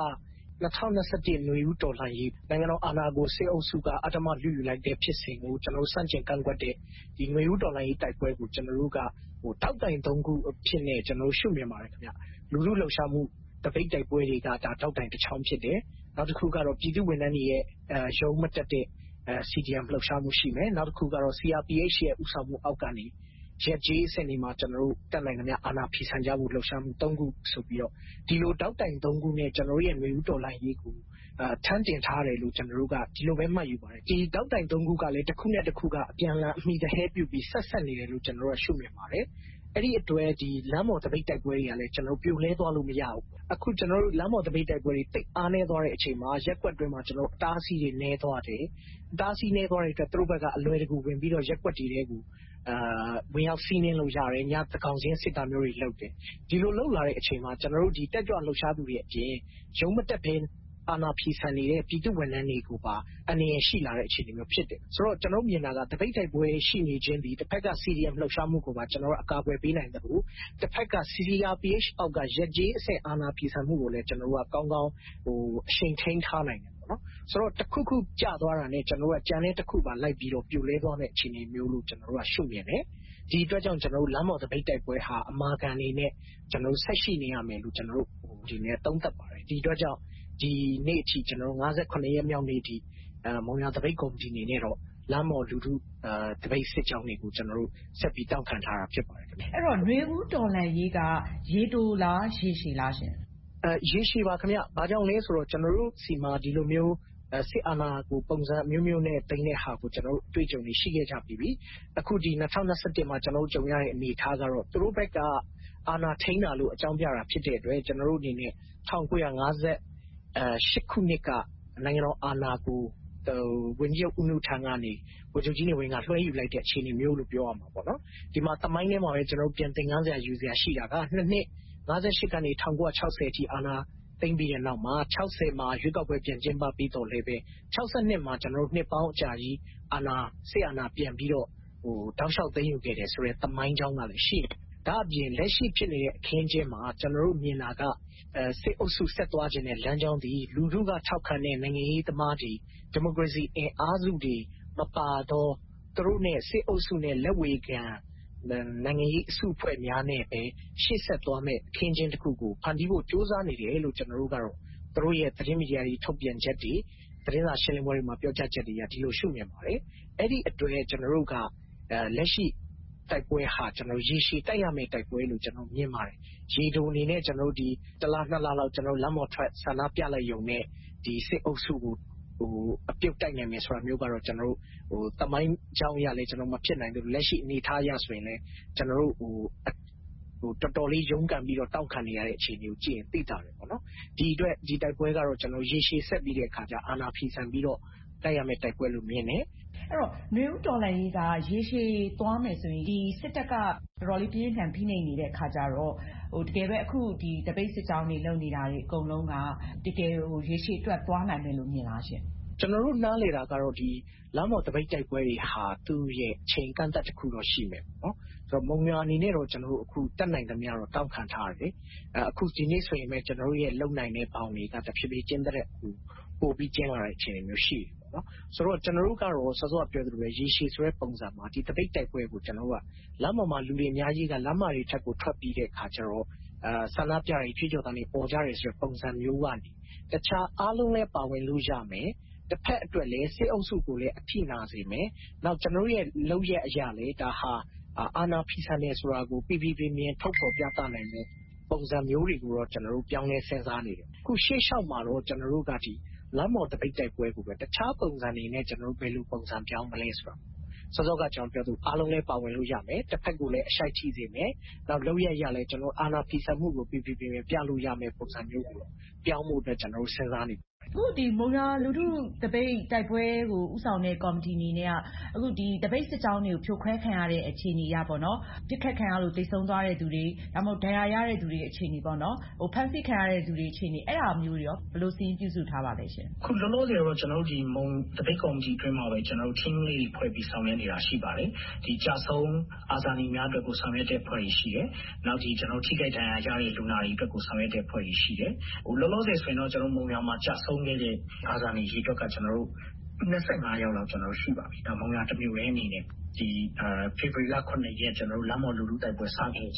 2021နွေဦးတော်လှန်ရေးနိုင်ငံတော်အာဏာကိုစစ်အုပ်စုကအဓမ္မလုယူလိုက်တဲ့ဖြစ်စဉ်ကိုကျွန်တော်တို့စန့်ကျင်ကန့်ကွက်တဲ့ဒီနွေဦးတော်လှန်ရေးတိုက်ပွဲကိုကျွန်တော်တို့ကတောက်တိုင်သုံးခုအဖြစ်နဲ့ကျွန်တော်တို့ရှုမြင်ပါတယ်ခင်ဗျ။လူထုလှုပ်ရှားမှုတပိတ်တိုက်ပွဲတွေကဒါတောက်တိုင်တစ်ချောင်းဖြစ်တယ်။နောက်တစ်ခုကတော့ပြည်သူဝန်ထမ်းတွေရဲ့ရုံးမတက်တဲ့CDM လှုပ်ရှားမှုရှိမယ်။နောက်တစ်ခုကတော့ CRPH ရဲ့ဦးဆောင်မှုအောက်ကနေရက်ကျေးအဆင့်တွေမှာကျွန်တော်တို့တက်နိုင်သမျှအာဏာဖီဆန်ကြမှုလှုပ်ရှားမှု၃ခုဆိုပြီးတော့ဒီလိုတောက်တိုင်၃ခုနဲ့ကျွန်တော်တို့ရဲ့နွေဦးတော်လှန်ရေးကိုထမ်းတင်ထားတယ်လို့ကျွန်တော်တို့ကဒီလိုပဲမှတ်ယူပါတယ်။ဒီတောက်တိုင်၃ခုကလည်းတစ်ခုနဲ့တစ်ခုကအပြန်အလှန်အမိတဟဲပြုပြီးဆက်နေတယ်လို့ကျွန်တော်တို့ကရှုမြင်ပါတယ်။အဲ့ဒီအတွက်ဒီလမ်းပေါ်တပိတ်တိုက်ပွဲတွေကလည်းကျွန်တော်ပြိုလဲသွားလို့မရဘူး။အခုကျွန်တော်တို့လမ်းပေါ်တပိတ်တိုက်ပွဲတွေတိတ်အားနေသွားတဲ့အချိန်မှာရက်ကွက်တွင်းမှာကျွန်တော်အတားအဆီးတွေနေသွားတယ်။အတားအဆီးနေသွားတဲ့အတွက်သူတို့ဘက်ကအလွယ်တကူဝင်ပြီးတော့ရက်ကွက်တွေကိုဝင်ရောက်စီးနှင်းလို့ရတယ်ညသကောင်စင်းစစ်တာမျိုးတွေလုပ်တယ်ဒီလိုလုပ်လာတဲ့အချိန်မှာကျွန်တော်တို့ဒီတက်ကြွလှုပ်ရှားသူတွေအပြင်ရုံးမတက်ဘဲအာဏာဖီဆန်နေတဲ့ပြည်သူဝန်ထမ်းတွေကိုပါအနေနဲ့ရှိလာတဲ့အခြေအနေမျိုးဖြစ်တယ်ဆိုတော့ကျွန်တော်မြင်တာကတပိတ်တိုက်ပွဲရှိနေခြင်းဒီတစ်ဖက်က CDM လှုပ်ရှားမှုကိုပါကျွန်တော်တို့အကာအကွယ်ပေးနိုင်တယ်လို့တစ်ဖက်က CRPH အောက်ကရက်ကျေးအဆင့်အာဏာဖီဆန်မှုကိုလည်းကျွန်တော်တို့ကကောင်းကောင်းအချိန်ထိန်းထားနိုင်တယ်နော်ဆိုတော့တစ်ခုခုကြာသွားတာနဲ့ကျွန်တော်တို့ကကြံတဲ့တစ်ခုပါလိုက်ပြီးတော့ပြိုလဲသွားတဲ့အခြေအနေမျိုးလို့ကျွန်တော်တို့ကရှုမြင်တယ်ဒီအတွက်ကြောင့်ကျွန်တော်တို့လမ်းပေါ်တပိတ်တိုက်ပွဲဟာအမာခံနေနဲ့ကျွန်တော်တို့ဆက်ရှိနေရမယ်လို့ကျွန်တော်တို့ဒီနေ့သုံးသပ်ပါတယ်ဒီအတွက်ကြောင့်ဒီနေ့အထိကျွန်တော်တို့58ရက်မြောက်နေ့အထိမုံရွာတပိတ်ကော်မတီအနေနဲ့တော့လမ်းပေါ်လူထုတပိတ်စစ်ကြောင်းတွေကိုကျွန်တော်တို့ဆက်ပြီးတောင်းခံထားတာဖြစ်ပါတယ်ခင်ဗျအဲ့တော့ຫນွေဦးတော်လှန်ရေးကရေတိုလားရေရှည်လားရှင်ရေရှည်ပါခင်ဗျဘာကြောင့်လဲဆိုတော့ကျွန်တော်တို့စီမှာဒီလိုမျိုးစစ်အာဏာကိုပုံစံမျိုးမျိုးနဲ့တင်တဲ့ဟာကိုကျွန်တော်တို့တွေ့ကြုံနေရှိခဲ့ကြပြီအခုဒီ2021မှာကျွန်တော်တို့ကြုံရတဲ့အနေအထားကတော့သူတို့ဘက်ကအာဏာထိန်းတာလို့အကြောင်းပြတာဖြစ်တဲ့အတွက်ကျွန်တော်တို့အနေနဲ့1958ခုနှစ်ကနိုင်ငံတော်အာဏာကိုဝန်ကြီးချုပ်ဦးနုထန်းကနေဗိုလ်ချုပ်ကြီးနေဝင်းကလွှဲယူလိုက်တဲ့အခြေအနေမျိုးလို့ပြောရမှာပေါ့နော်ဒီမှာတမိုင်းထဲမှာပဲကျွန်တော်တို့ပြန်သင်ခန်းစရာယူစရာရှိတာက2နှစ်58ကနေ1960အထိအာဏာသိမ်းပြီးတဲ့နောက်မှာ60မှာရွေးကောက်ပွဲပြန်ကျင်းပပြီးတော့လည်းပဲ62မှာကျွန်တော်တို့နှစ်ပေါင်းအကြာကြီးစစ်အာဏာပြန်ပြီးတော့တောက်လျှောက်သိမ်းယူခဲ့တယ်ဆိုတဲ့တမိုင်းကြောင်းကလည်းရှိတယ်ဒါအပြင်လက်ရှိဖြစ်နေတဲ့အခင်းအကျင်းမှာကျွန်တော်တို့မြင်တာကစစ်အုပ်စုဆက်သွားခြင်းနဲ့လမ်းကြောင်းသည်လူထုကထောက်ခံတဲ့နိုင်ငံရေးသမားတွေဒီမိုကရေစီအင်အားစုတွေမပါတော့သူတို့နဲ့စစ်အုပ်စုနဲ့လက်ဝေခံနိုင်ငံရေးအစုအဖွဲ့များနဲ့ပဲရှေ့ဆက်သွားမဲ့အခင်းအကျင်းတစ်ခုကိုဖန်တီးဖို့ကြိုးစားနေတယ်လို့ကျွန်တော်တို့ကတော့သူတို့ရဲ့သတင်းမီဒီယာတွေထုတ်ပြန်ချက်တွေသတင်းစာရှင်းလင်းပွဲတွေမှာပြောကြားချက်တွေကဒီလိုရှုမြင်ပါတယ်အဲ့ဒီအတွက်ကျွန်တော်တို့ကလက်ရှိတိုက်ပွဲဟာကျွန်တော်ရေရှည်တိုက်ရမယ့်တိုက်ပွဲလို့ကျွန်တော်မြင်ပါတယ်ရေတိုအနေနဲ့ကျွန်တော်ဒီတစ်လနှစ်လလောက်ကျွန်တော်လမ်းပေါ်ထွက်ဆန္ဒပြလိုက်ရုံနဲ့ဒီစစ်အုပ်စုကိုအပြုတ်တိုက်နိုင်မယ်ဆိုတာမျိုးကတော့ကျွန်တော်တို့တမိုင်းကြောင်းရလဲကျွန်တော်မဖြစ်နိုင်ဘူးလက်ရှိအနေထားရဆိုရင်လည်းကျွန်တော်တို့တော်တော်လေးရုန်းကန်ပြီးတော့တောက်ခံနေရတဲ့အခြေအနေကိုကြည့်ရင်သိတာတယ်ပေါ့နော်ဒီအတွက်ဒီတိုက်ပွဲကတော့ကျွန်တော်ရေရှည်ဆက်ပြီးတဲ့အခါကျအာဏာဖီဆန်ပြီးတော့တိုက်ရမယ့်တိုက်ပွဲလို့မြင်တယ်အဲ့တော့ຫນွေဦးတော်လှန်ရေးကရေရှည်သွားမယ်ဆိုရင်ဒီစစ်တပ်ကတော်တော်လေးပြင်းထန်ဖိနှိပ်နေတဲ့ခါကျတော့တကယ်ပဲအခုဒီတပိတ်စစ်ကြောင်းတွေလုပ်နေတာတွေအကုန်လုံးကတကယ်ရေရှည်အတွက်သွားနိုင်မယ်လို့မြင်လားရှင်ကျွန်တော်တို့နားလေတာကတော့ဒီလမ်းပေါ်တပိတ်တိုက်ပွဲတွေဟာသူ့ရဲ့အချိန်ကန့်သက်တစ်ခုတော့ရှိမယ်နော်ဆိုတော့မုံရွာအနေနဲ့တော့ကျွန်တော်တို့အခုတက်နိုင်သမျှတော့တောင်းခံထားရတယ်အခုဒီနေ့ဆိုရင်ပဲကျွန်တော်တို့ရဲ့လုံနိုင်တဲ့ဘောင်တွေကတဖြည်းဖြည်းကျင်းတဲ့ပို့ပြီးကျင်းလာတဲ့အခြေအနေမျိုးရှိတယ်နော်ဆိုတော့ကျွန်တော်တို့ကတော့စောစောပြောသလိုပဲရေရှည်ဆိုတဲ့ပုံစံမှာဒီတပိတ်တိုက်ပွဲကိုကျွန်တော်တို့ကလမ်းပေါ်မှာလူတွေအများကြီးကလမ်းမတွေထက်ကိုထွက်ပြီးတဲ့အခါကျတော့ဆန္ဒပြတွေကြွေးကြော်တာတွေပေါ်ကြတယ်ဆိုတဲ့ပုံစံမျိုးကနေတခြားအားလုံးလည်းပါဝင်လို့ရမယ်တစ်ဖက်အတွက်လည်းစစ်အုပ်စုကိုလည်းအထိနာစေမယ်နောက်ကျွန်တော်ရဲ့လုံရဲ့အရာလေဒါဟာအာဏာဖီဆန်နေဆိုတာကိုပြပြပြင်းထုတ်ဖော်ပြသနိုင်တဲ့ပုံစံမျိုးတွေကိုတော့ကျွန်တော်တို့ပြောင်းလဲစဉ်းစားနေတယ်အခုရှေ့လျှောက်မှာတော့ကျွန်တော်တို့ကဒီလမ်းပေါ်တပိတ်တိုက်ပွဲကိုပဲတခြားပုံစံတွေနဲ့ကျွန်တော်တို့ဘယ်လိုပုံစံပြောင်းမလဲဆိုတော့စောစောကကျွန်တော်ပြောသူအားလုံးလည်းပါဝင်လို့ရမယ်တစ်ဖက်ကိုလည်းအရှိုက်ထိစေမယ်နောက်လုံရလည်းကျွန်တော်အာဏာဖီဆန်မှုကိုပြပြပြပြလို့ရမယ်ပုံစံမျိုးကိုပြောင်းဖို့အတွက်ကျွန်တော်တို့စဉ်းစားနေအခုဒီမုံရွာလူထုတပိတ်တိုက်ပွဲကိုဥဆောင်တဲ့ကော်မတီအနေနဲ့ကအခုဒီတပိတ်စစ်ကြောင်းတွေကိုဖြိုခွဲခံရတဲ့အခြေအနေရပေါ့နော်ပြစ်ခတ်ခံရလို့တိတ်ဆုံးသွားတဲ့သူတွေဒါမှမဟုတ်ဒဏ်ရာရတဲ့သူတွေအခြေအနေပေါ့နော်ဖမ်းဆီးခံရတဲ့သူတွေအခြေအနေအဲ့ဒါမျိုးတွေရောဘယ်လိုစီးပြုစုထားပါလဲရှင်အခုလောလောဆယ်တော့ကျွန်တော်တို့ဒီမုံတပိတ်ကော်မတီအတွင်းမှာပဲကျွန်တော်တို့ team လေးတွေဖွဲ့ပြီးဆောင်ရွက်နေတာရှိပါတယ်ဒီကြာဆုံးအာဇာနည်များအတွက်ကိုဆောင်ရွက်တဲ့ဖွဲ့တွေရှိတယ်နောက်ဒီကျွန်တော်ထိခိုက်ဒဏ်ရာရတဲ့လူနာတွေအတွက်ကိုဆောင်ရွက်တဲ့ဖွဲ့တွေရှိတယ်လောလောဆယ်ဆိုရင်တော့ကျွန်တော်မုံရွာမှာကြာဆုံးခဲ့တဲ့အာဇာနည်ရေတွက်ကကျွန်တော်တို့25ယောက်လောက်ကျွန်တော်တို့ရှိပါပြီဒါမုံရွာတစ်မြို့ရဲ့အနေနဲ့ဒီဖေဖော်ဝါရီလ9ရက်ကျွန်တော်တို့လမ်းမော်လူထုတိုက်ပွဲစခဲ့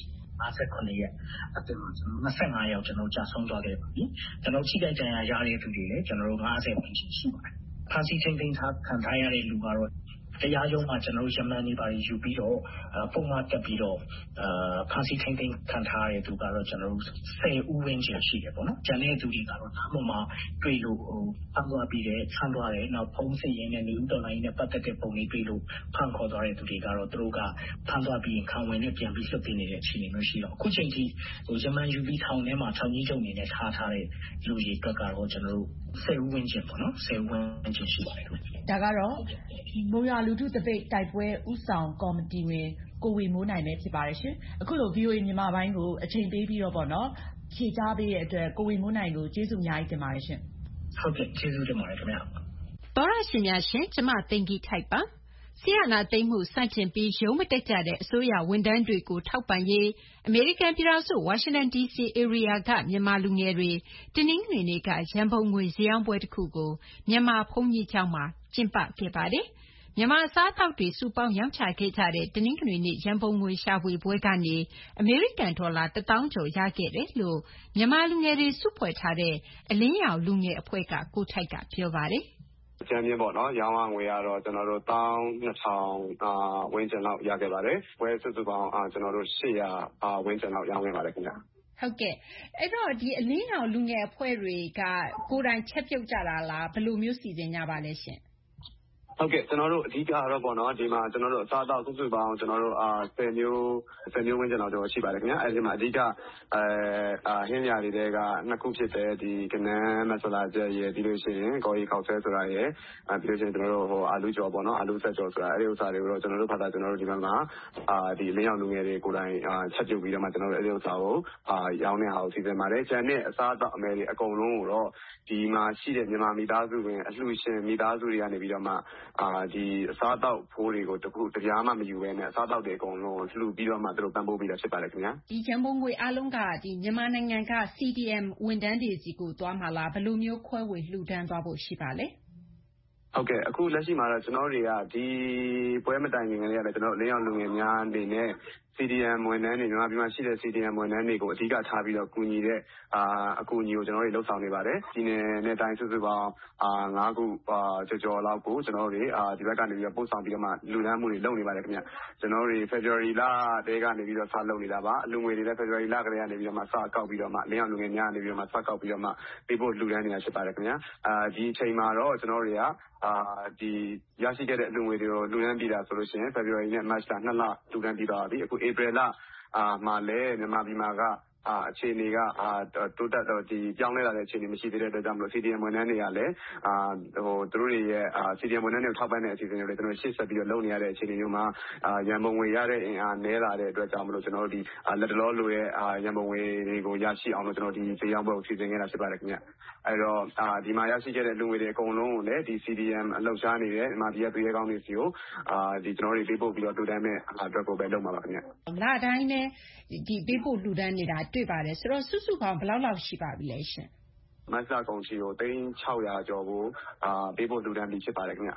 58ရက်အတွင်းမှာကျွန်တော်25ယောက်ကျွန်တော်ကြာဆုံးသွားခဲ့ပါပြီကျွန်တော်ထိခိုက်ဒဏ်ရာရတဲ့သူတွေလည်းကျွန်တော်တို့50ဝန်းကျင်ရှိပါတယ်ဖမ်းဆီးထိန်းသိမ်းခံထားရတဲ့လူကတော့တရားရုံးမှာကျွန်တော်တို့ရမန်နေပါယူပြီးတော့ပုံမှန်တက်ပြီးတော့ဖမ်းဆီးထိန်းသိမ်းခံထားရတဲ့သူကတော့ကျွန်တော်တို့10ဦးဝန်းကျင်ရှိတယ်ပေါ့နော်။ကျန်တဲ့သူတွေကတော့ဒါမှမဟုတ်တွေ့လို့ဖမ်းသွားပြီးတယ်ဆန်းသွားတယ်နောက်ဖုံးစစ်ရင်းနဲ့နေဦးတော်လိုင်းနဲ့ပတ်သက်တဲ့ပုံတွေတွေ့လို့ဖမ်းခေါ်သွားတဲ့သူတွေကတော့သူတို့ကဖမ်းသွားပြီးခံဝင်နဲ့ပြန်ပြီးလွှတ်ပေးနေတဲ့အခြေအနေမျိုးရှိတော့အခုချိန်ထိရမန်ယူပြီးထောင်ထဲမှာထောင်ကြီးချုပ်နေနဲ့ထားတဲ့လူတွေအတွက်ကတော့ကျွန်တော်တို့10ဦးဝန်းကျင်ပေါ့နော်10ဦးဝန်းကျင်ရှိပါတယ်ဒါကတော့မုံရွာလူထုတပိတ်တိုက်ပွဲဥဆောင်ကော်မတီဝင်ကိုဝေမိုးနိုင်ပဲဖြစ်ပါတယ်ရှင်အခုလို VOA မြန်မာပိုင်းကိုအချိန်ပေးပြီးတော့ပေါ့နော်ဖြေကြားပေးတဲ့အတွက်ကိုဝေမိုးနိုင်ကိုကျေးဇူးအများကြီးတင်ပါတယ်ရှင်ဟုတ်ကဲ့ကျေးဇူးတင်ပါတယ်ခင်ဗျာသောရရှင်များရှင်ကျမသိင်္ဂီထိုက်ပါဆီယနာသိမ်းမှုစန့်ကျင်ပြီးရုံးမတက်ကြတဲ့အစိုးရဝန်ထမ်းတွေကိုထောက်ပံ့ရေးအမေရိကန်ပြည်ထောင်စုဝါရှင်တန် DC ဧရိယာကမြန်မာလူငယ်တွေတနင်္ဂနွေနေ့ကရန်ပုံငွေဈေးအောင်ပွဲတစ်ခုကိုမြန်မာဘုန်းကြီးကျောင်းမှာကျင်းပခဲ့ပါတယ်။မြန်မာအစားအသောက်တွေစုပေါင်းရောင်းချခဲ့ကြတဲ့တနင်္ဂနွေနေ့ရန်ပုံငွေရှာဖွေပွဲကနေအမေရိကန်ဒေါ်လာ1,000 ကျော်ရခဲ့တယ်လို့မြန်မာလူငယ်တွေစုဖွဲ့ထားတဲ့အလင်းရောင်လူငယ်အဖွဲ့ကကိုထိုက်ကပြောပါတယ်အကျဉ်းပြပေါ့နော်ရောင်းရငွေကတော့ကျွန်တော်တို့12,000ဝန်းကျင်လောက်ရခဲ့ပါတယ်ဝယ်စုစုပေါင်းကျွန်တော်တို့800ဝန်းကျင်လောက်ရောင်းခဲ့ပါတယ်ခင်ဗျဟုတ်ကဲ့အဲ့တော့ဒီအလင်းရောင်လူငယ်အဖွဲ့တွေကကိုယ်တိုင်ချက်ပြုတ်ကြတာလားဘယ်လိုမျိုးစီစဉ်ကြပါလဲရှင်ဟုတ်ကဲ့ကျွန်တော်တို့အဓိကတော့ပေါ့နော်ဒီမှာကျွန်တော်တို့အစားအသောက်စုစုပေါင်းကျွန်တော်တို့10မျိုးဝန်းကျင်လောက်ရှိပါတယ်ခင်ဗျအဲဒီမှာအဓိကဟင်းရည်တွေကနှစ်ခုဖြစ်တဲ့ဒီကနန်းမဆလာချက်ရယ်ပြီးလို့ရှိရင်ကော်ရီခေါက်ဆဲဆိုတာရယ်ပြီးလို့ရှိရင်ကျွန်တော်တို့အာလူကြော်ပေါ့နော်အာလူဆက်ကြော်ဆိုတာအဲဒီဥစ္စာတွေကိုတော့ကျွန်တော်တို့ဖတ်တာကျွန်တော်တို့ဒီမှာဒီလင်းရောင်လူငယ်တွေကိုယ်တိုင်ချက်ပြုတ်ပြီးတော့မှကျွန်တော်တို့အဲဒီဥစ္စာကိုရောင်းနေအောင်စီစဉ်ပါတယ်ကျန်တဲ့အစားအသောက်အမယ်တွေအကုန်လုံးကိုတော့ဒီမှာရှိတဲ့မြန်မာမိသားစုဝင်အလှူရှင်မိသားစုတွေကနေပြီးတော့မှဒီအစားအသောက်ဖိုးတွေကိုတခုတရားမှမယူဘဲနဲ့အစားအသောက်တွေအကုန်လုံးလှူပြီးတော့မှသူတို့ပံ့ပိုးပြီးတာဖြစ်ပါတယ်ခင်ဗျာဒီရန်ပုံငွေအားလုံးကဒီမြန်မာနိုင်ငံက CDM ဝန်ထမ်းတွေစီကိုသွားမှာလားဘယ်လိုမျိုးခွဲဝေလှူဒန်းသွားဖို့ရှိပါလဲဟုတ်ကဲ့အခုလက်ရှိမှာတော့ကျွန်တော်တွေကဒီပွဲမတိုင်ခင်ကလေးကလည်းကျွန်တော်လင်းအောင်လူငယ်များအနေနဲ့ CDM ဝန်ထမ်းတွေမြန်မာပြည်မှာရှိတဲ့ CDM ဝန်ထမ်းတွေကိုအဓိကထားပြီးတော့ကူညီတဲ့အကူအညီကိုကျွန်တော်တို့လှုပ်ဆောင်နေပါတယ်ဒီနေ့တိုင်းစုစုပေါင်း9ခုကြော်လောက်ကိုကျွန်တော်တို့ဒီဘက်ကနေပြီးတော့ပို့ဆောင်ပြီးတော့မှလူဒန်းမှုတွေလုပ်နေပါတယ်ခင်ဗျကျွန်တော်တို့ February လတည်းကနေပြီးတော့စလုပ်နေတာပါအလူငွေတွေလည်း February လကတည်းကနေပြီးတော့မှစကောက်ပြီးတော့မှလင်းအောင်လူငယ်များနေပြီးတော့မှစကောက်ပြီးတော့မှပေးဖို့လူဒန်းနေတာဖြစ်ပါတယ်ခင်ဗျဒီအချိန်မှာတော့ကျွန်တော်တွေကဒီရရှိခဲ့တဲ့အလူငွေတွေကိုလူဒန်းပြီးတာဆိုလို့ရှိရင် February နဲ့ March လ2လလူဒန်းပြီးတော့ပြီအခု April လမှာလည်းမြန်မာပြည်မှာကအခြေအနေကတိုးတက်တော့ဒီပြောင်းလဲလာတဲ့အခြေအနေမရှိသေးတဲ့အတွက်ကြောင့်မလို့ CDM ဝန်ထမ်းတွေကလည်းသူတို့တွေရဲ့CDM ဝန်ထမ်းတွေကိုထောက်ပံ့တဲ့အစီအစဉ်တွေလည်းကျွန်တော်ရှေ့ဆက်ပြီးတော့လုပ်နေရတဲ့အခြေအနေမျိုးမှာရန်ပုံငွေရတဲ့အင်အားနည်းလာတဲ့အတွက်ကြောင့်မလို့ကျွန်တော်တို့ဒီလက်တလောလိုရဲ့ရန်ပုံငွေတွေကိုရရှိအောင်လို့ကျွန်တော်ဒီဈေးရောင်းပွဲကိုစီစဉ်ခဲ့တာဖြစ်ပါတယ်ခင်ဗျအဲ့တော့ဒီမှာရရှိခဲ့တဲ့လူငွေတွေအကုန်လုံးကိုလည်းဒီ CDM အလှုပ်ရှားနေတဲ့ဒီမှာဒီရဲ့သူရဲကောင်းတွေစီကိုဒီကျွန်တော်တို့ပေးပို့ပြီးတော့တူတန်းမဲ့အတွက်ကိုပဲလုပ်မှာပါခင်ဗျလတိုင်းနဲ့ဒီပေးပို့လူဒန်းနေတာတွေ့ပါတယ်ဆိုတော့စုစုပေါင်းဘယ်လောက်ရှိပါပြီလဲရှင်မတ်လကုန်ချီကို3,600ကျော်ကိုပေးဖို့လူဒန်းပြီးဖြစ်ပါတယ်ခင်ဗျ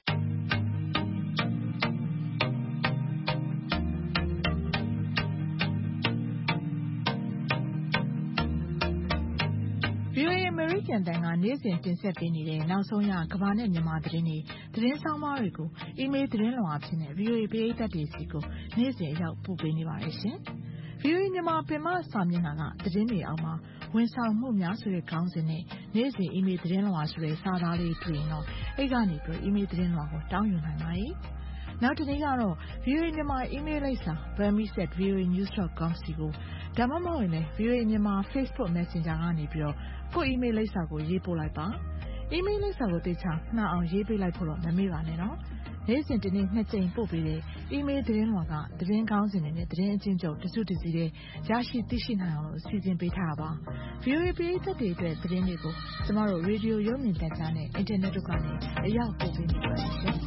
VOA American တန်ကနေ့စဉ်တင်ဆက်ပေးနေတဲ့နောက်ဆုံးရကမ္ဘာနဲ့မြန်မာသတင်းတွေသတင်းဆောင်မတွေကိုအီးမေးလ်သတင်းလွှာအဖြစ်နဲ့ VOA ပရိသတ်တွေစီကိုနေ့စဉ်ရောက်ပို့ပေးနေပါတယ်ရှင်။ VOA မြန်မာပင်မစာမျက်နှာကသတင်းတွေအောက်မှာဝန်ဆောင်မှုများဆိုတဲ့ခေါင်းစဉ်နဲ့နေ့စဉ်အီးမေးလ်သတင်းလွှာဆိုတဲ့စာသားလေးတွေ့ရင်တော့အဲ့ကနေပြီးအီးမေးလ်သတင်းလွှာကိုတောင်းယူနိုင်ပါတယ်။နောက်တစ်နေ့ကတော့ VOA မြန်မာအီးမေးလ်လိပ်စာ burmese@voanews.com စီကိုဒါမှမဟုတ်ရင်လည်း VOA မြန်မာ Facebook Messenger ကနေပြီးတော့ကိုယ့်အီးမေးလ်လိပ်စာကိုရေးပို့လိုက်ပါအီးမေးလ်လိပ်စာကိုသေချာမှန်အောင်ရေးပေးလိုက်ဖို့တော့မမေ့ပါနဲ့နော်နေ့စဉ်ဒီနေ့2ကြိမ်ပို့ပေးတဲ့အီးမေးလ်သတင်းလွှာကသတင်းကောင်းစင်တွေနဲ့သတင်းအချင်းချုပ်တစုတစည်းတဲ့ရရှိသိရှိနိုင်အောင်လို့စီစဉ်ပေးထားတာပါ VOA ပရိသတ်တွေအတွက်သတင်းတွေကိုကျမတို့ရေဒီယိုရုပ်မြင်သံကြားနဲ့အင်တာနက်တို့ကနေအရောက်ပို့ပေးနေပါတယ်ရှင်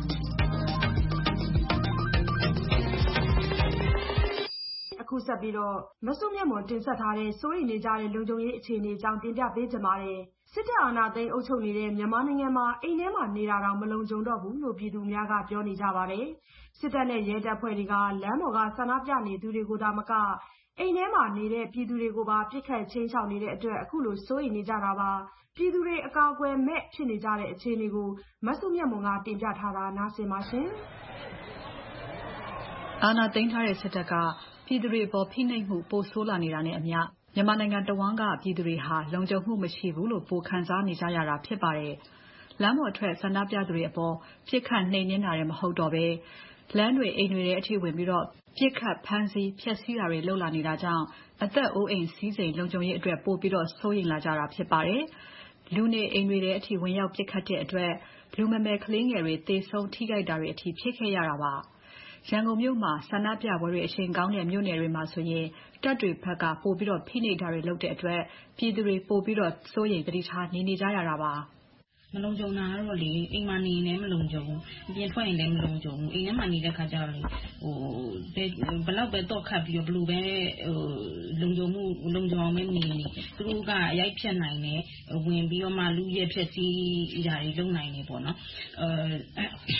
အခုဆက်ပြီးတော့မဆုမြတ်မွန်တင်ဆက်ထားတဲ့စိုးရိမ်နေကြတဲ့လုံခြုံရေးအခြေအနေအကြောင်းတင်ပြပေးကြပါမယ်။စစ်တပ်အာဏာသိမ်းအုပ်ချုပ်နေတဲ့မြန်မာနိုင်ငံမှာအိမ်ထဲမှာနေတာတောင်မလုံခြုံတော့ဘူးလို့ပြည်သူများကပြောနေကြပါတယ်။စစ်တပ်နဲ့ရဲတပ်ဖွဲ့တွေကလမ်းပေါ်ကဆန္ဒပြနေသူတွေကိုသာမကအိမ်ထဲမှာနေတဲ့ပြည်သူတွေကိုပါပြစ်ခတ်ချင်းချောက်နေတဲ့အတွက်အခုလိုစိုးရိမ်နေကြတာပါ။ပြည်သူတွေအကာအကွယ်မဲ့ဖြစ်နေကြတဲ့အခြေအနေကိုမဆုမြတ်မွန်ကတင်ပြထားတာနားဆင်ပါရှင်။အာဏာသိမ်းထားတဲ့စစ်တပ်ကပြည်သူတွေအပေါ်ဖိနှိပ်မှုပိုဆိုးလာနေတာနဲ့အမျှမြန်မာနိုင်ငံတဝန်းကပြည်သူတွေဟာလုံခြုံမှုမရှိဘူးလို့ပိုခံစားနေကြရတာဖြစ်ပါတယ်။လမ်းပေါ်ထွက်ဆန္ဒပြသူတွေအပေါ်ပြစ်ခတ်နှိမ်နင်းတာတွေမဟုတ်တော့ဘဲလမ်းတွေအိမ်တွေထဲအထိဝင်ပြီးတော့ပြစ်ခတ်ဖမ်းဆီးဖျက်ဆီးတာတွေလုပ်လာနေတာကြောင့်အသက်အိုးအိမ်စီးစိမ်လုံခြုံရေးအတွက်ပိုပြီးတော့စိုးရိမ်လာကြတာဖြစ်ပါတယ်။လူနေအိမ်တွေထဲအထိဝင်ရောက်ပြစ်ခတ်တဲ့အတွက်လူမမယ်ကလေးငယ်တွေသေဆုံးထိခိုက်တာတွေအထိဖြစ်ခဲ့ရတာပါ။ရန်ကုန်မြို့မှာဆန္ဒပြပွဲတွေအချိန်ကောင်းတဲ့မြို့နယ်တွေမှာဆိုရင်တပ်တွေဘက်ကပို့ပြီးတော့ဖိနှိပ်တာတွေလုပ်တဲ့အတွက်ပြည်သူတွေပို့ပြီးတော့စိုးရိမ်တတိထားနေကြရတာပါမလုံခြုံတာကတော့လေအိမ်မှာနေလည်းမလုံခြုံဘူးအပြင်ထွက်ရင်လည်းမလုံခြုံဘူးအိမ်ထဲမှာနေတဲ့ခါကျတော့လေဘလောက်ပဲတော့ခတ်ပြီးတော့ဘလို့ပဲလုံခြုံအောင်မနေသူတို့ကရိုက်ဖြတ်နိုင်တယ်ဝင်ပြီးတော့မှလူရဲဖြက်စီးဓာတ်တွေလုပ်နိုင်တယ်ပေါ့နော်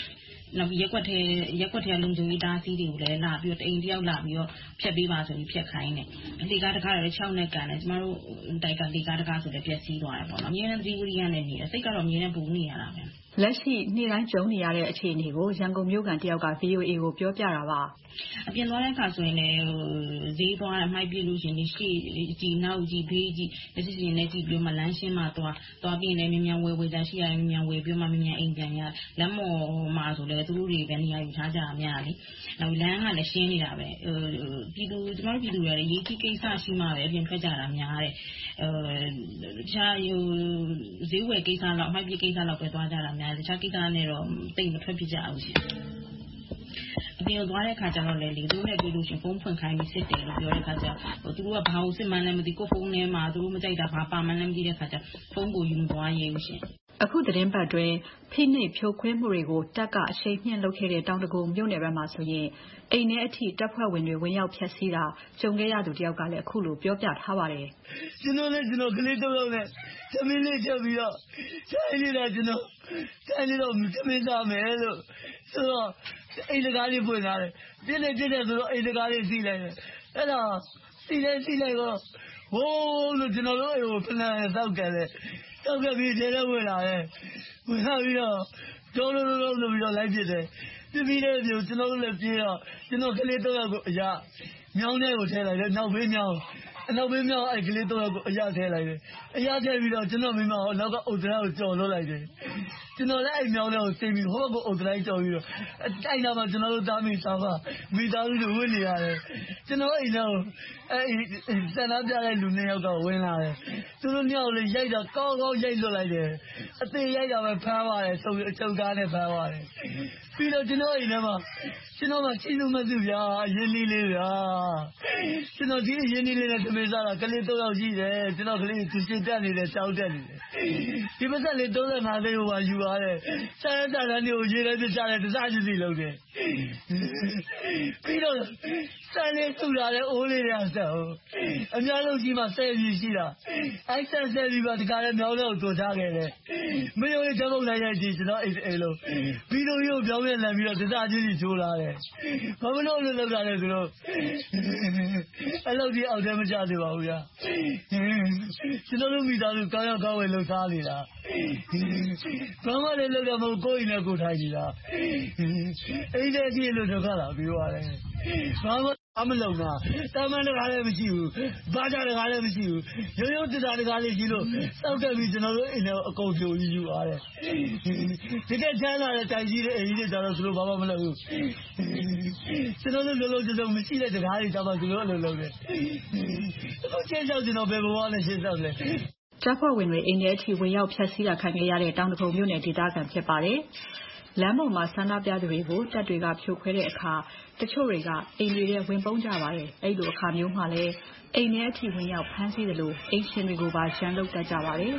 နောက်ရက်ကွက်ထဲလုံခြုံရေးတားဆီးတွေကိုလည်းလာပြီးတော့အိမ်တယောက်လာပြီးတော့ဖြတ်ပေးပါဆိုပြီးဖြတ်ခိုင်းတယ်လေကားတကားလည်း6နဲ့ကန်တယ်ကျမတို့တိုက်ကလေကားတကားဆိုလည်းပျက်စီးသွားတယ်ပေါ့နော်အမြဲတမ်းသတိဝိရိယနဲ့နေတယ်စိတ်ကတော့အမြဲတမ်းပူနေရတာပဲလက်ရှိနေ့တိုင်းကြုံနေရတဲ့အခြေအနေကိုရန်ကုန်မြို့ကန်တယောက်က VOA ကိုပြောပြတာပါအပြင်သွားတဲ့အခါဆိုရင်လည်းဈေးသွားအမိုက်ပြလို့ရှိရင်ရှေ့ကြည့်နောက်ကြည့်ဘေးကြည့်လက်ရှိရင်လည်းကြည့်ပြီးမှလမ်းရှင်းမှသွားပြီးရင်လည်းမြန်ဝယ်ကြရှိရရင်မြန်ဝယ်ပြီးမှမြန်အိမ်ပြန်ရလမ်းမော်မှာဆိုလည်းသူတို့တွေပဲနေရာယူထားကြတာများလေနောက်လမ်းကလည်းရှင်းနေတာပဲပြည်သူကျမတို့ပြည်သူတွေလည်းရေးကြီးကိစ္စရှိမှပဲအပြင်ထွက်ကြတာများတယ်တခြားဈေးဝယ်ကိစ္စလောက်အမိုက်ပြကိစ္စလောက်ပဲသွားကြတာများတယ်တခြားကိစ္စနဲ့တော့တိတ်မထွက်ဖြစ်ကြဘူးရှင်အပြင်သွားတဲ့ခါကျတော့လေသူတို့နဲ့တွေ့လို့ရှင်ဖုန်းဖွင့်ခိုင်းပြီးစစ်တယ်လို့ပြောတဲ့ခါကျသူတို့ကဘာလို့စစ်မှန်းလဲမသိကိုဖုန်းထဲမှာသူတို့မကြိုက်တာဘာပါမှန်းလဲမသိတဲ့ခါကျဖုန်းကိုယူမသွားရဘူးရှင်အခုသတင်းပတ်တွင်ဖိနှိပ်ဖြိုခွင်းမှုတွေကိုတပ်ကအရှိန်မြင့်လုပ်ခဲ့တဲ့တောင်တကူမြို့နယ်ဘက်မှာဆိုရင်အိမ်ထဲအထိတပ်ဖွဲ့ဝင်တွေဝင်ရောက်ဖျက်ဆီးတာကြုံခဲ့ရသူတယောက်ကလည်းအခုလိုပြောပြထားပါတယ်ကျွန်တော်ကလေးတော့နဲ့သမီးလေးချက်ပြီးတော့ဆိုင်နေတာကျွန်တော်ဆိုင်နေတော့သမီးသားမယ်လို့ဆိုတော့အိမ်တကားလေးဖွင့်ထားတယ်ပြည့်တယ်ဆိုတော့အိမ်တကားလေးစီးလိုက်တယ်အဲ့ဒါစီးလိုက်တော့ဝိုးလို့ကျွန်တော်တို့အိမ်ကိုဖဏဆောက်ကတယ်ဆောက်ကပြီးထဲထဲဝင်လာတယ်ဝင်လာပြီးတော့တော်လို့ပြီးတော့လိုက်ပြစ်တယ်ပြစ်ပြီးတဲ့မျိုးကျွန်တော်တို့လည်းပြေးတော့ကျွန်တော်ကလေးတော့ကိုအရာမြောင်းထဲကိုထည့်လိုက်တယ်နောက်ဘေးမြောင်းအဲ့ကလေးတော့ကိုအရာထည့်လိုက်တယ်အရာထည့်ပြီးတော့ကျွန်တော်မိမနောက်ကအုတ်တရားကိုကြော်လွတ်လိုက်တယ်ကျွန်တော်လည်းအဲ့မြောင်းထဲကိုစိတ်ပြီးဟိုဘက်ကိုအုတ်တရားကြော်ပြီးတော့တိုက်တာမှကျွန်တော်တို့သားမိသားမိသားစုတွေဝင်နေရတယ်ကျွန်တော်အိမ်ထဲကိုအဲ့ဆန္ဒပြတဲ့လူ2ယောက်ကဝင်လာတယ်သူတို့2ယောက်လည်းရိုက်တာကောင်းရိုက်လွတ်လိုက်တယ်အသေးရိုက်တာပဲဖမ်းသွားတယ်အချုပ်သားနဲ့ဖမ်းသွားတယ်ပြီးတော့ကျွန်တော်အိမ်ထဲမှာကျွန်တော်မှရှိလို့မသိဗျာရင်းနှီးလေးဗျာကျွန်တော်ဒီရင်းနှီးလေးနဲ့သမီးစားတာကလေး3ယောက်ရှိတယ်ကျွန်တော်ကလေးသူစစ်တက်နေတယ်ကြောက်တက်နေတယ်ဒီပတ်သက်လေး35သိန်းဟိုမှာယူရတယ်စာရစာတန်းတွေကိုရေးလိုက်ပြကြတယ်တစားစီလုပ်တယ်ပြီးတော့စာလေးထူလာတဲ့အိုးလေးတွေဆက်ဟုတ်အများဆုံးကြီးမှ10ပြည်ရှိတာအဲ့10ပြည်ပါတကားလည်းမြောင်းတော့တူထားခဲ့တယ်မယုံရင်ချက်ပုံလိုက်ရိုက်ကြည့်ကျွန်တော်အိမ်လုံးပြီးတော့ရုပ်ပြောင်းပြန်လာပြီးတော့တစားချင်းစီချိုးလာတယ်ဘာမလို့လောက်တာလဲသူတို့အဲ့လိုဒီအောက်ထဲမကြသေးပါဘူးဗျာကျွန်တော်တို့မိသားစုကောင်းဝယ်လှုပ်ရှားနေတာဘာမှလည်းလောက်တော့မဟုတ်ကိုယ်အိမ်နဲ့ကိုယ်ထိုင်နေတာအိမ်ထဲကြည့်လို့ဒုက္ခလာပြီးသွားတယ်ဘာမှအမလုံတာတာမန်တကားလည်းမရှိဘူးဘာကြတကားလည်းမရှိဘူးရိုးတကားလေးကြီးလို့စောက်တက်ပြီးကျွန်တော်တို့အိမ်ထဲအကုန်ပြိုကြီးယူသွားတယ်တကယ်ချမ်းသာတဲ့တိုင်ကြီးတဲ့အိမ်ကြီးတွေကြတော့သူတို့ဘာမှမလုပ်ဘူးကျွန်တော်တို့လုံးလုံးမရှိတဲ့တကားတွေကြတော့သူတို့အလုပ်လုပ်တယ်အခုချင်းချောက်ကျွန်တော်ဘယ်ဘဝနဲ့ရှင်းချောက်လဲတပ်ဖွဲ့ဝင်တွေအိမ်ထဲအထိဝင်ရောက်ဖျက်ဆီးတာခံခဲ့ရတဲ့တောင်တကုံမြို့နယ်ဒေသခံဖြစ်ပါတယ်လမ်းပေါ်မှာဆန္ဒပြသူတွေကိုတပ်တွေကဖြိုခွဲတဲ့အခါတချို့တွေကအိမ်တွေထဲဝင်ပုန်းကြပါတယ်အဲ့လိုအခါမျိုးမှာလည်းအိမ်ထဲအထိဝင်ရောက်ဖမ်းဆီးတယ်လို့အိမ်ရှင်တွေကိုပါရန်လုပ်တတ်ကြပါတယ်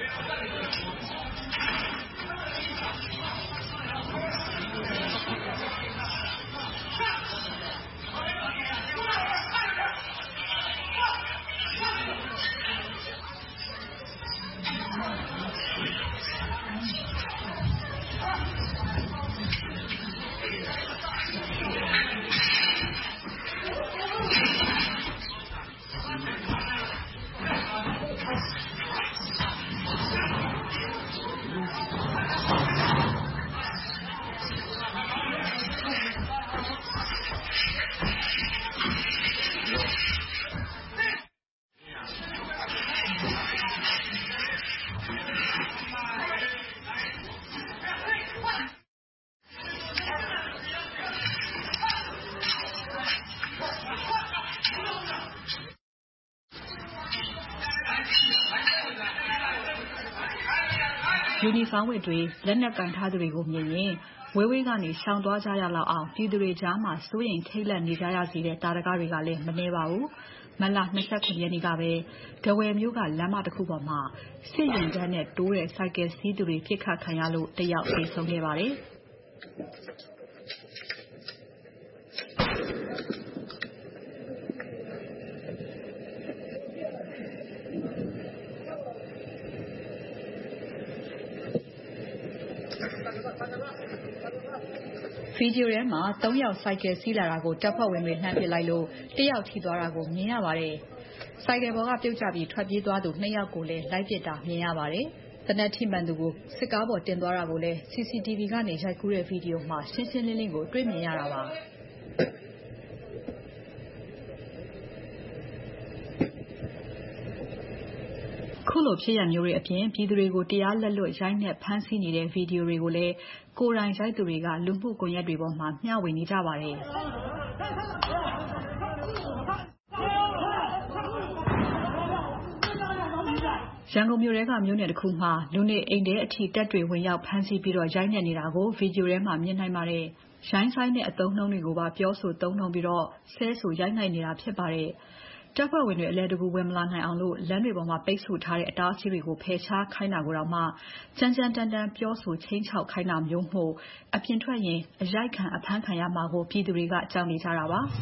ယူနီဖောင်းဝတ်တွေလက်နက်ကင်ထားသူတွေကိုမြင်ရင်ဝေးဝေးကနေရှောင်သွားကြရလောက်အောင်ပြည်သူတွေကြားမှာစိုးရိမ်ထိတ်လန့်နေကြရစီတဲ့တာရကတွေကလည်းမနှဲပါဘူး။မတ်လ29ရက်နေ့ကပဲထားဝယ်မြို့ကလမ်းမတစ်ခုပေါ်မှာစစ်ရင်တန်းနဲ့တိုးတဲ့စိုက်ကယ်စီးသူတွေပြစ်ခတ်ခံရလို့တယောက်သေဆုံးခဲ့ပါတယ်။ဗီဒီယိုထဲမှာ3 ယောက်ဆိုင်ကယ်စီးလာတာကိုတပ်ဖွဲ့ဝင်တွေလှမ်းပစ်လိုက်လို့1 ယောက်ထိသွားတာကိုမြင်ရပါတယ်။ဆိုင်ကယ်ပေါ်ကပြုတ်ကျပြီးထွက်ပြေးသွားသူ2 ယောက်ကိုလည်းလိုက်ပစ်တာမြင်ရပါတယ်။သေနတ်ထိမှန်သူကိုစစ်ကားပေါ်တင်သွားတာကိုလည်း CCTV ကနေရိုက်ကူးတဲ့ဗီဒီယိုမှာရှင်းရှင်းလင်းလင်းကိုတွေ့မြင်ရတာပါ။ခုလိုဖြစ်ရမျိုးတွေအပြင်ပြည်သူတွေကိုတရားလက်လွတ်ရိုက်နှက်ဖမ်းဆီးနေတဲ့ဗီဒီယိုတွေကိုလည်းကိုယ်တိုင်ရိုက်သူတွေကလူမှုကွန်ရက်တွေပေါ်မှာမျှဝေနေကြပါတယ်။ရန်ကုန်မြို့ထဲကမြို့နယ်တစ်ခုမှာလူနေအိမ်ထဲအထိတပ်တွေဝင်ရောက်ဖမ်းဆီးပြီးတော့ရိုက်နှက်နေတာကိုဗီဒီယိုထဲမှာမြင်နိုင်ပါတယ်။ရိုင်းဆိုင်တဲ့အသုံးနှုန်းတွေကိုပါပြောဆိုသုံးနှုန်းပြီးတော့ဆဲဆိုရိုက်နှက်နေတာဖြစ်ပါတယ်။တပ်ဖွဲ့ဝင်တွေအလဲတကူဝင်မလာနိုင်အောင်လို့လမ်းတွေပေါ်မှာပိတ်ဆို့ထားတဲ့အတားအဆီးတွေကိုဖယ်ရှားခိုင်းတာကိုတော့မှကြမ်းကြမ်းတမ်းတမ်းပြောဆိုချင်းချောက်ခိုင်းတာမျိုးမို့အပြင်ထွက်ရင်အရိုက်ခံအဖမ်းခံရမှာကိုပြည်သူတွေကကြောက်နေကြတာပါ။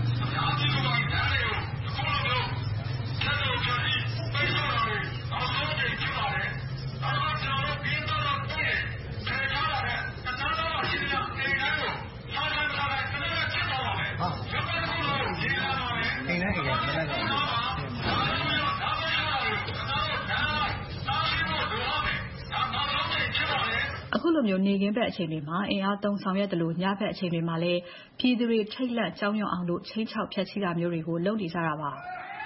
အခုလိုမျိုးနေခင်းဘက်အချိန်တွေမှာအင်အားသုံးဆောင်ရွက်တယ်လို့ညဘက်အချိန်တွေမှာလည်းပြည်သူတွေထိတ်လန့်ကြောက်ရွံ့အောင်လို့ချင်းချောက်ဖျက်ဆီးတာမျိုးတွေကိုလုပ်နေကြတာပါ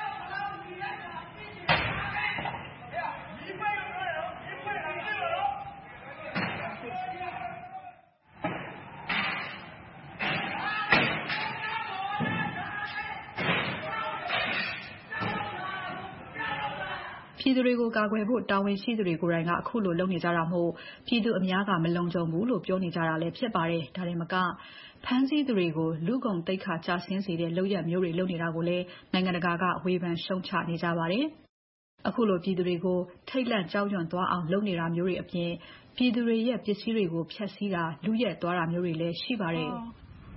ပြည်သူတွေကိုကာကွယ်ဖို့တာဝန်ရှိသူတွေကိုယ်တိုင်ကအခုလိုလုပ်နေကြတာမို့ပြည်သူအများကမလုံခြုံဘူးလို့ပြောနေကြတာလည်းဖြစ်ပါတယ်။ဒါတင်မကဖမ်းဆီးသူတွေကိုလူကုန်တိတ်ခါကျဆင်းစေတဲ့လုပ်ရက်မျိုးတွေလုပ်နေတာကိုလည်းနိုင်ငံတကာကဝေဖန်ရှုံချနေကြပါတယ်။အခုလိုပြည်သူတွေကိုထိတ်လန့်ကြောက်ရွံ့သွားအောင်လုပ်နေတာမျိုးတွေအပြင်ပြည်သူတွေရဲ့ပစ္စည်းတွေကိုဖျက်ဆီးတာလူရက်သွားတာမျိုးတွေလည်းရှိပါတယ်။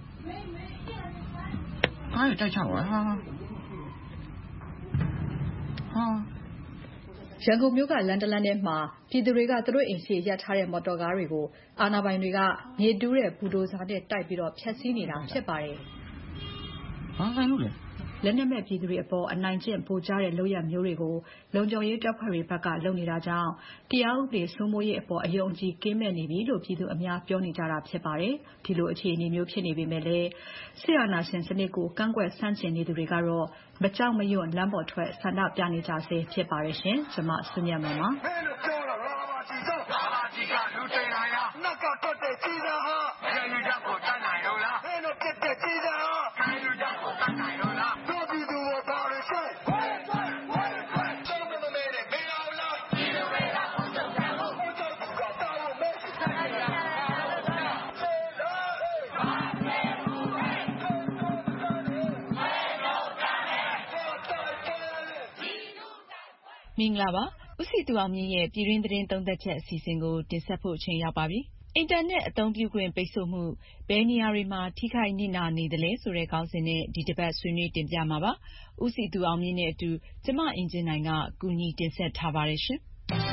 ဟာတိုက်ချောက်ဟာရန်ကုန်မြို့ကလမ်းတလမ်းထဲမှာပြည်သူတွေကသူတို့အိမ်ရှိရပ်ထားတဲ့မော်တော်ကားတွေကိုအာဏာပိုင်တွေကမြေတူးတဲ့ဘူဒိုဇာနဲ့တိုက်ပြီးတော့ဖျက်ဆီးနေတာဖြစ်ပါတယ်။ဘာဆိုင်လို့လဲ။လက်နက်မဲ့ပြည်သူတွေအပေါ်အနိုင်ကျင့်ပိုကြားတဲ့လုပ်ရမျိုးတွေကိုလုံခြုံရေးတပ်ဖွဲ့တွေဘက်ကလုပ်နေတာကြောင့်တရားဥပဒေစိုးမိုးရေးအပေါ်အယုံကြည်ကင်းမဲ့နေပြီလို့ပြည်သူအများပြောနေကြတာဖြစ်ပါတယ်။ဒီလိုအခြေအနေမျိုးဖြစ်နေပေမဲ့လည်းစစ်အာဏာရှင်စနစ်ကိုကန့်ကွက်ဆန့်ကျင်နေသူတွေကတော့မကြောက်မရွံ့လမ်းပေါ်ထွက်ဆန္ဒပြနေကြဆဲဖြစ်ပါတယ်ရှင်။ကျွန်မဆွေးမြတ်မပါမင်္ဂလာပါဦးစီသူအောင်မြင့်ရဲ့ပြည်တွင်းသတင်းသုံးသပ်ချက်အစီအစဉ်ကိုတင်ဆက်ဖို့အချိန်ရောက်ပါပြီ။အင်တာနက်အသုံးပြုခွင့်ပိတ်ဆို့မှုဘယ်နေရာတွေမှာထိခိုက်နစ်နာနေသလဲဆိုတဲ့ခေါင်းစဉ်နဲ့ဒီတစ်ပတ်ဆွေးနွေးတင်ပြမှာပါ။ဦးစီသူအောင်မြင့်နဲ့အတူကျမအင်ဂျင်နိုင်ကကူညီတင်ဆက်ထားပါတယ်ရှင်။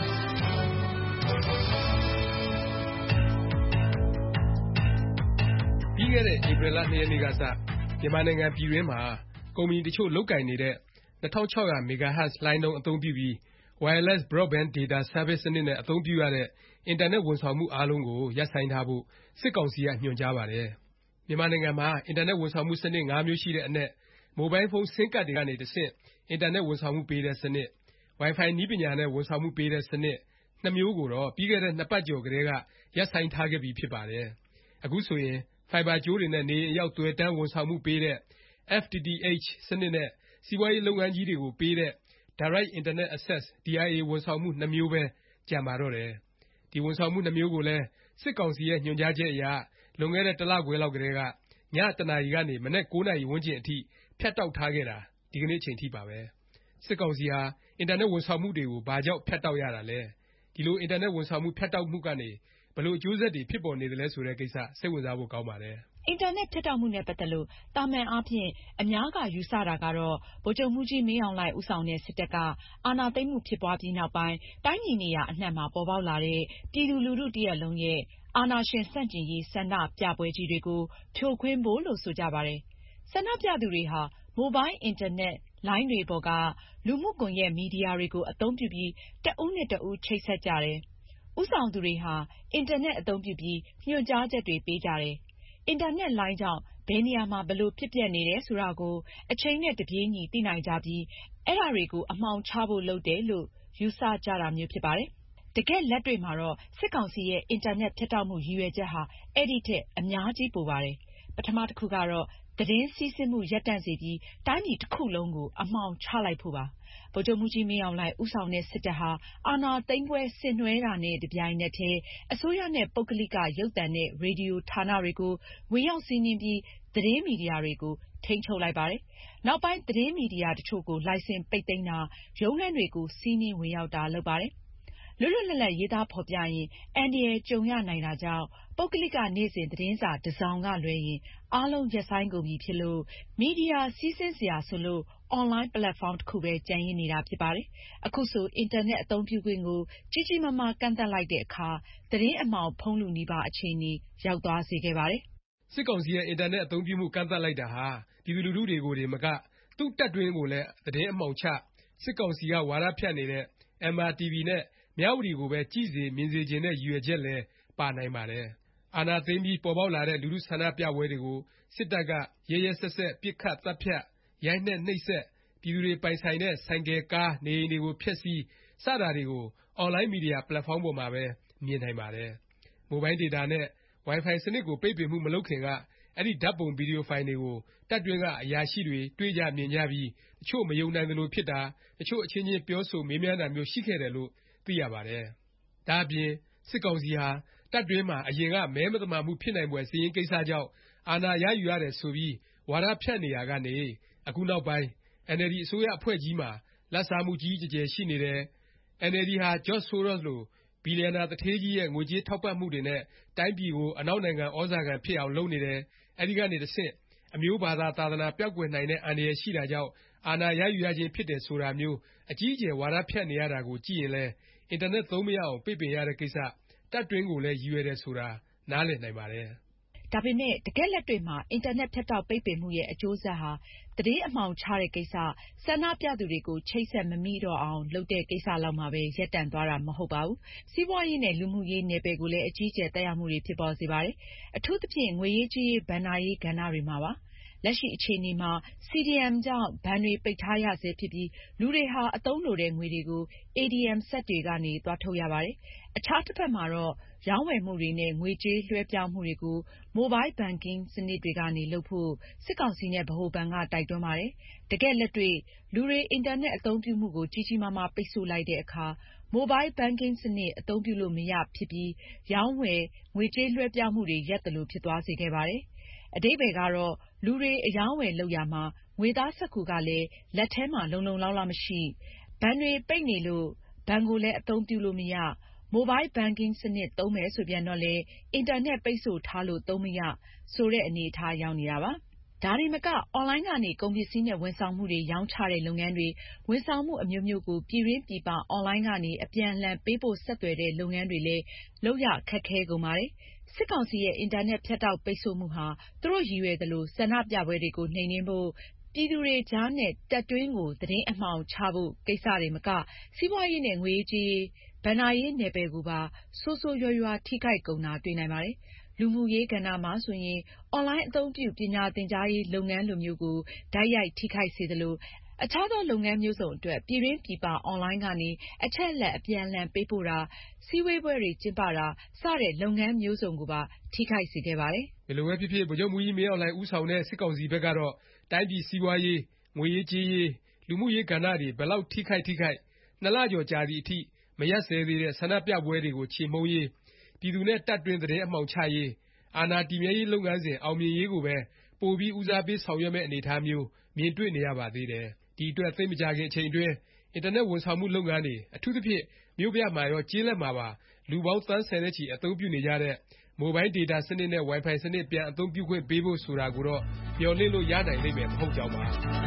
ပြီးခဲ့တဲ့ဧပြီလ 2 ရက်နေ့ကစမြန်မာနိုင်ငံပြည်တွင်းမှာကုမ္ပဏီတချို့လုပ်ကိုင်နေတဲ့2600 MHz လိုင်းနှုန်းအသုံးပြုပြီး Wireless Broadband Data Service စနစ်နဲ့အသုံးပြုရတဲ့အင်တာနက်ဝန်ဆောင်မှုအားလုံးကိုရပ်ဆိုင်းထားဖို့စစ်ကောင်စီကညွှန်ကြားပါတယ်။မြန်မာနိုင်ငံမှာအင်တာနက်ဝန်ဆောင်မှုစနစ် 5 မျိုးရှိတဲ့အနက်မိုဘိုင်းဖုန်းဆင်းကဒ်တွေကနေတဆင့်အင်တာနက်ဝန်ဆောင်မှုပေးတဲ့စနစ် Wi-Fi နည်းပညာနဲ့ဝန်ဆောင်မှုပေးတဲ့စနစ်2မျိုးကိုတော့ပြီးခဲ့တဲ့2ပတ်ကျော်ကတည်းကရပ်ဆိုင်းထားခဲ့ပြီးဖြစ်ပါတယ်။အခုဆိုရင်ဖိုင်ဘာကြိုးတွေနဲ့နေအိမ်အရောက်သွယ်တန်းဝန်ဆောင်မှုပေးတဲ့ FTTH စနစ်နဲ့စီးပွားရေးလုပ်ငန်းကြီးတွေကိုပေးတဲ့ Direct Internet Access DIA ဝန်ဆောင်မှု2မျိုးပဲကျန်ပါတော့တယ်။ဒီဝန်ဆောင်မှု2မျိုးကိုလည်းစစ်ကောင်စီရဲ့ညွှန်ကြားချက်အရလွန်ခဲ့တဲ့1 လခွဲလောက်ကတည်းကည 1 နာရီကနေမနက်9 နာရီဝန်းကျင်အထိဖြတ်တောက်ထားခဲ့တာဒီကနေ့ချိန်ထိပါပဲ။စစ်ကောင်စီဟာအင်တာနက်ဝန်ဆောင်မှုတွေကိုဘာကြောင့်ဖြတ်တောက်ရတာလဲ။ဒီလိုအင်တာနက်ဝန်ဆောင်မှုဖြတ်တောက်မှုကနေဘယ်လိုအကျိုးဆက်တွေဖြစ်ပေါ်နေသလဲဆိုတဲ့ကိစ္စစိတ်ဝင်စားဖို့ကောင်းပါတယ်။အင်တာနက်ဖြတ်တောက်မှုနဲ့ပတ်သက်လို့သာမန်အားဖြင့်အများကယူဆတာကတော့ဗိုလ်ချုပ်မှူးကြီးမင်းအောင်လှိုင်ဦးဆောင်တဲ့စစ်တပ်ကအာဏာသိမ်းမှုဖြစ်ပွားပြီးနောက်ပိုင်းတိုင်းပြည်နေရာအနှံ့မှာပေါ်ပေါက်လာတဲ့ပြည်သူလူထုတရပ်လုံးရဲ့အာဏာရှင်ဆန့်ကျင်ရေးဆန္ဒပြပွဲကြီးတွေကိုဖြိုခွင်းဖို့လို့ဆိုကြပါတယ်။ဆန္ဒပြသူတွေဟာမိုဘိုင်းအင်တာနက်လိုင်းတွေပေါ်ကလူမှုကွန်ရက်မီဒီယာတွေကိုအသုံးပြုပြီးတဦးနဲ့တဦးချိတ်ဆက်ကြတယ်။ဦးဆောင်သူတွေဟာအင်တာနက်အသုံးပြုပြီးညွှန်ကြားချက်တွေပေးကြတယ်။အင်တာနက်လိုင်းကြောင့်ဘယ်နေရာမှာဘလို့ဖြစ်ပျက်နေတယ်ဆိုတာကိုအချိန်နဲ့တပြေးညီသိနိုင်ကြပြီးအဲ့ဒါတွေကိုအမှောင်ချဖို့လုပ်တယ်လို့ယူဆကြတာမျိုးဖြစ်ပါတယ်။တကယ်လက်တွေ့မှာတော့စစ်ကောင်စီရဲ့အင်တာနက်ဖြတ်တောက်မှုရည်ရွယ်ချက်ဟာအဲ့ဒီထက်အများကြီးပိုပါတယ်။ပထမတစ်ခုကတော့သတင်းစီးဆင်းမှုရပ်တန့်စေပြီးတိုင်းပြည်တစ်ခုလုံးကိုအမှောင်ချလိုက်ဖို့ပါ။ဗိုလ်ချုပ်မှူးကြီးမင်းအောင်လှိုင်ဦးဆောင်တဲ့စစ်တပ်ဟာအာဏာသိမ်းပွဲဆင်နွှဲတာနဲ့တပြိုင်နက်တည်းအစိုးရနဲ့ပုဂ္ဂလိကရုပ်သံနဲ့ရေဒီယိုဌာနတွေကိုဝင်ရောက်စီးနင်းပြီးသတင်းမီဒီယာတွေကိုထိန်းချုပ်လိုက်ပါတယ်။နောက်ပိုင်းသတင်းမီဒီယာတချို့ကိုလိုင်စင်ပိတ်သိမ်းတာရုံးခန်းတွေကိုစီးနင်းဝင်ရောက်တာလုပ်ပါတယ်။လွတ်လွတ်လပ်လပ်ရေးသားဖော်ပြရင်အန္တရာယ်ကြုံရနိုင်တာကြောင့်ပုဂ္ဂလိကနေ့စဉ်သတင်းစာတစ်စောင်ကလွဲရင်အားလုံးရပ်ဆိုင်းကုန်ပြီဖြစ်လို့မီဒီယာစီးဆင်းစရာဆိုလို့အွန်လိုင်းပလက်ဖောင်းတစ်ခုပဲကျန်ရစ်နေတာဖြစ်ပါတယ်။အခုဆိုအင်တာနက်အသုံးပြုခွင့်ကိုကြီးကြီးမားမားကန့်သတ်လိုက်တဲ့အခါသတင်းအမှောင်ဖုံးလူနီးပါးအခြေအနေရောက်သွားစေခဲ့ပါတယ်။စစ်ကောင်စီရဲ့အင်တာနက်အသုံးပြုမှုကန့်သတ်လိုက်တာဟာပြည်သူလူထုတွေကိုတွေမကသူ့တပ်တွင်းကိုလည်းသတင်းအမှောင်ချစစ်ကောင်စီကဝါဒဖြန့်နေတဲ့ MRTV နဲ့မြဝတီကိုပဲကြည့်စေမြင်စေခြင်းတဲ့ရည်ရွယ်ချက်လည်းပါနိုင်ပါတယ်။အာဏာသိမ်းပြီးပေါ်ပေါက်လာတဲ့လူထုဆန္ဒပြပွဲတွေကိုစစ်တပ်ကရက်ရက်စက်စက်ပစ်ခတ်သတ်ဖြတ်ရိုက်နှက်နှိပ်စက်ပြည်သူတွေပိုင်ဆိုင်တဲ့ဆိုင်ကယ်ကားနေအိမ်တွေကိုဖျက်ဆီးစတာတွေကိုအွန်လိုင်းမီဒီယာပလက်ဖောင်းပေါ်မှာပဲမြင်နိုင်ပါတယ်။မိုဘိုင်းဒေတာနဲ့ Wi-Fi စနစ်ကိုပိတ်ပင်မှုမလုပ်ခင်ကအဲ့ဒီဓာတ်ပုံဗီဒီယိုဖိုင်တွေကိုတပ်တွင်းကအရာရှိတွေတွေ့ကြမြင်ကြပြီးတချို့မယုံနိုင်သလိုဖြစ်တာတချို့အချင်းချင်းပြောဆိုမေးမြန်းတာမျိုးရှိခဲ့တယ်လို့သိရပါတယ်။ဒါအပြင်စစ်ကောင်စီဟာတပ်တွင်းမှာအရင်ကမဲမသမာမှုဖြစ်နိုင်ဖွယ်စာရင်းကိစ္စကြောင့်အာဏာရယူရတယ်ဆိုပြီးဝါဒဖြန့်နေရာကနေအခုနောက်ပိုင်း NLD အစိုးရအဖွဲ့ကြီးမှာလာဘ်စားမှုကြီးကြီးကျယ်ရှိနေတယ်။ NLD ဟာ George Soros လိုဘီလျံနာသူဌေးကြီးရဲ့ငွေကြေးထောက်ပံ့မှုတွေနဲ့တိုင်းပြည်ကိုအနောက်နိုင်ငံဩဇာခံဖြစ်အောင်လုပ်နေတယ်။အဲဒီကနေတဆင့်အမျိုးဘာသာသာသနာပျောက်ကွယ်နိုင်တဲ့အန္တရာယ်ရှိတာကြောင့်အာဏာရယူရခြင်းဖြစ်တယ်ဆိုတာမျိုးအကြီးအကျယ်ဝါဒဖြန့်နေရတာကိုကြည့်ရင်လည်းအင်တာနက်သုံးမရအောင်ပိတ်ပင်ရတဲ့ကိစ္စတပ်တွင်းကိုလည်းရည်ရွယ်တယ်ဆိုတာနားလည်နိုင်ပါတယ်။ဒါပေမဲ့တကယ်လက်တွေ့မှာအင်တာနက်ဖြတ်တောက်ပိတ်ပင်မှုရဲ့အကျိုးဆက်ဟာသတင်းအမှောင်ချတဲ့ကိစ္စဆန္ဒပြသူတွေကိုချိတ်ဆက်မမိတော့အောင်လုပ်တဲ့ကိစ္စလောက်မှာပဲရပ်တန့်သွားတာမဟုတ်ပါဘူး။စီးပွားရေးနဲ့လူမှုရေးနယ်ပယ်ကိုလည်းအကြီးအကျယ်သက်ရောက်မှုတွေဖြစ်ပေါ်စေပါတယ်။အထူးသဖြင့်ငွေရေးကြေးရေးဘဏ္ဍာရေးကဏ္ဍတွေမှာပါ။လက်ရှိအခြေအနေမှာ CDM ကြောင့်ဘဏ်တွေပိတ်ထားရဆဲဖြစ်ပြီးလူတွေဟာအသုံးလိုတဲ့ငွေတွေကို ATM စက်တွေကနေသွားထုတ်ရပါတယ်။အခြားတစ်ဖက်မှာတော့ရောင်းဝယ်မှုတွေနဲ့ငွေကြေးလွှဲပြောင်းမှုတွေကို Mobile Banking စနစ်တွေကနေလုပ်ဖို့စစ်ကောင်စီနဲ့ဗဟိုဘဏ်ကတိုက်တွန်းပါတယ်။တကယ်လက်တွေ့လူတွေအင်တာနက်အသုံးပြုမှုကိုကြီးကြီးမားမားပိတ်ဆို့လိုက်တဲ့အခါ Mobile Banking စနစ်အသုံးပြုလို့မရဖြစ်ပြီးရောင်းဝယ်ငွေကြေးလွှဲပြောင်းမှုတွေရပ်သလိုဖြစ်သွားစေခဲ့ပါတယ်။အဓိပ္ပါယ်ကတော့လူတွေအရောင်းအဝယ်လုပ်ရာမှာငွေသားစက္ကူကလည်းလက်ထဲမှာလုံလုံလောက်လောက်မရှိဘဏ်တွေပိတ်နေလို့ဘဏ်ကိုလည်းအသုံးပြုလို့မရMobile Banking စနစ်သုံးမယ်ဆိုပြန်တော့လည်းအင်တာနက်ပိတ်ဆို့ထားလို့သုံးမရဆိုတဲ့အနေအထားရောက်နေတာပါ။ဒါတင်မကအွန်လိုင်းကနေကုန်ပစ္စည်းနဲ့ဝန်ဆောင်မှုတွေရောင်းချတဲ့လုပ်ငန်းတွေဝန်ဆောင်မှုအမျိုးမျိုးကိုပြည်တွင်းပြည်ပအွန်လိုင်းကနေအပြန်အလှန်ပေးပို့ဆက်သွယ်တဲ့လုပ်ငန်းတွေလည်းလုပ်ရခက်ခဲကုန်ပါတယ်။စစ်ကောင်စီရဲ့အင်တာနက်ဖြတ်တောက်ပိတ်ဆို့မှုဟာသူတို့ရည်ရွယ်သလိုဆန္ဒပြပွဲတွေကိုနှိမ်နင်းဖို့ပြည်သူတွေကြားနဲ့တပ်တွင်းကိုသတင်းအမှောင်ချဖို့ကိစ္စတွေမကစီးပွားရေးနဲ့ငွေရေးကြေးရေးဘဏ္ဍာရေးနယ်ပယ်ကိုပါဆိုးဆိုးရွားရွားထိခိုက်ကုန်တာတွေ့နိုင်ပါတယ်။လူမှုရေးကဏ္ဍမှာဆိုရင်အွန်လိုင်းအသုံးပြုပညာသင်ကြားရေးလုပ်ငန်းလိုမျိုးကိုတိုက်ရိုက်ထိခိုက်စေသလိုအခြားသောလုပ်ငန်းမျိုးစုံအတွက်ပြည်တွင်းပြည်ပအွန်လိုင်းကနေအချက်အလက်အပြန်အလှန်ပေးပို့တာစည်းဝေးပွဲတွေကျင်းပတာစတဲ့လုပ်ငန်းမျိုးစုံကိုပါထိခိုက်စေခဲ့ပါတယ်။ဘယ်လိုပဲဖြစ်ဖြစ်ဗိုလ်ချုပ်မှူးကြီးမင်းအောင်လှိုင်ဦးဆောင်တဲ့စစ်ကောင်စီဘက်ကတော့တိုင်းပြည်စီးပွားရေးငွေရေးကြေးရေးလူမှုရေးကဏ္ဍတွေဘယ်လောက်ထိခိုက်2 လကျော်ကြာသည့်အထိမရပ်စဲသေးတဲ့ဆန္ဒပြပွဲတွေကိုချေမှုန်းရေးပြည်သူနဲ့တပ်တွင်းသတင်းအမှောင်ချရေးအာဏာတည်မြဲရေးလုပ်ငန်းစဉ်အောင်မြင်ရေးကိုပဲပိုပြီးဦးစားပေးဆောင်ရွက်မဲ့အနေအထားမျိုးမြင်တွေ့နေရပါသေးတယ်။ဒီအတွက်သိပ်မကြာခင်အချိန်အတွင်းအင်တာနက်ဝန်ဆောင်မှုလုပ်ငန်းတွေအထူးသဖြင့်မြို့ပြမှာရောကျေးလက်မှာပါလူပေါင်းသန်း10နဲ့ချီအသုံးပြုနေကြတဲ့မိုဘိုင်းဒေတာစနစ်နဲ့ Wi-Fi စနစ်ပြန်အသုံးပြုခွင့်ပေးဖို့ဆိုတာကိုတော့မျှော်လင့်လို့ရနိုင်လိမ့်မယ်မဟုတ်ကြောင်းပါ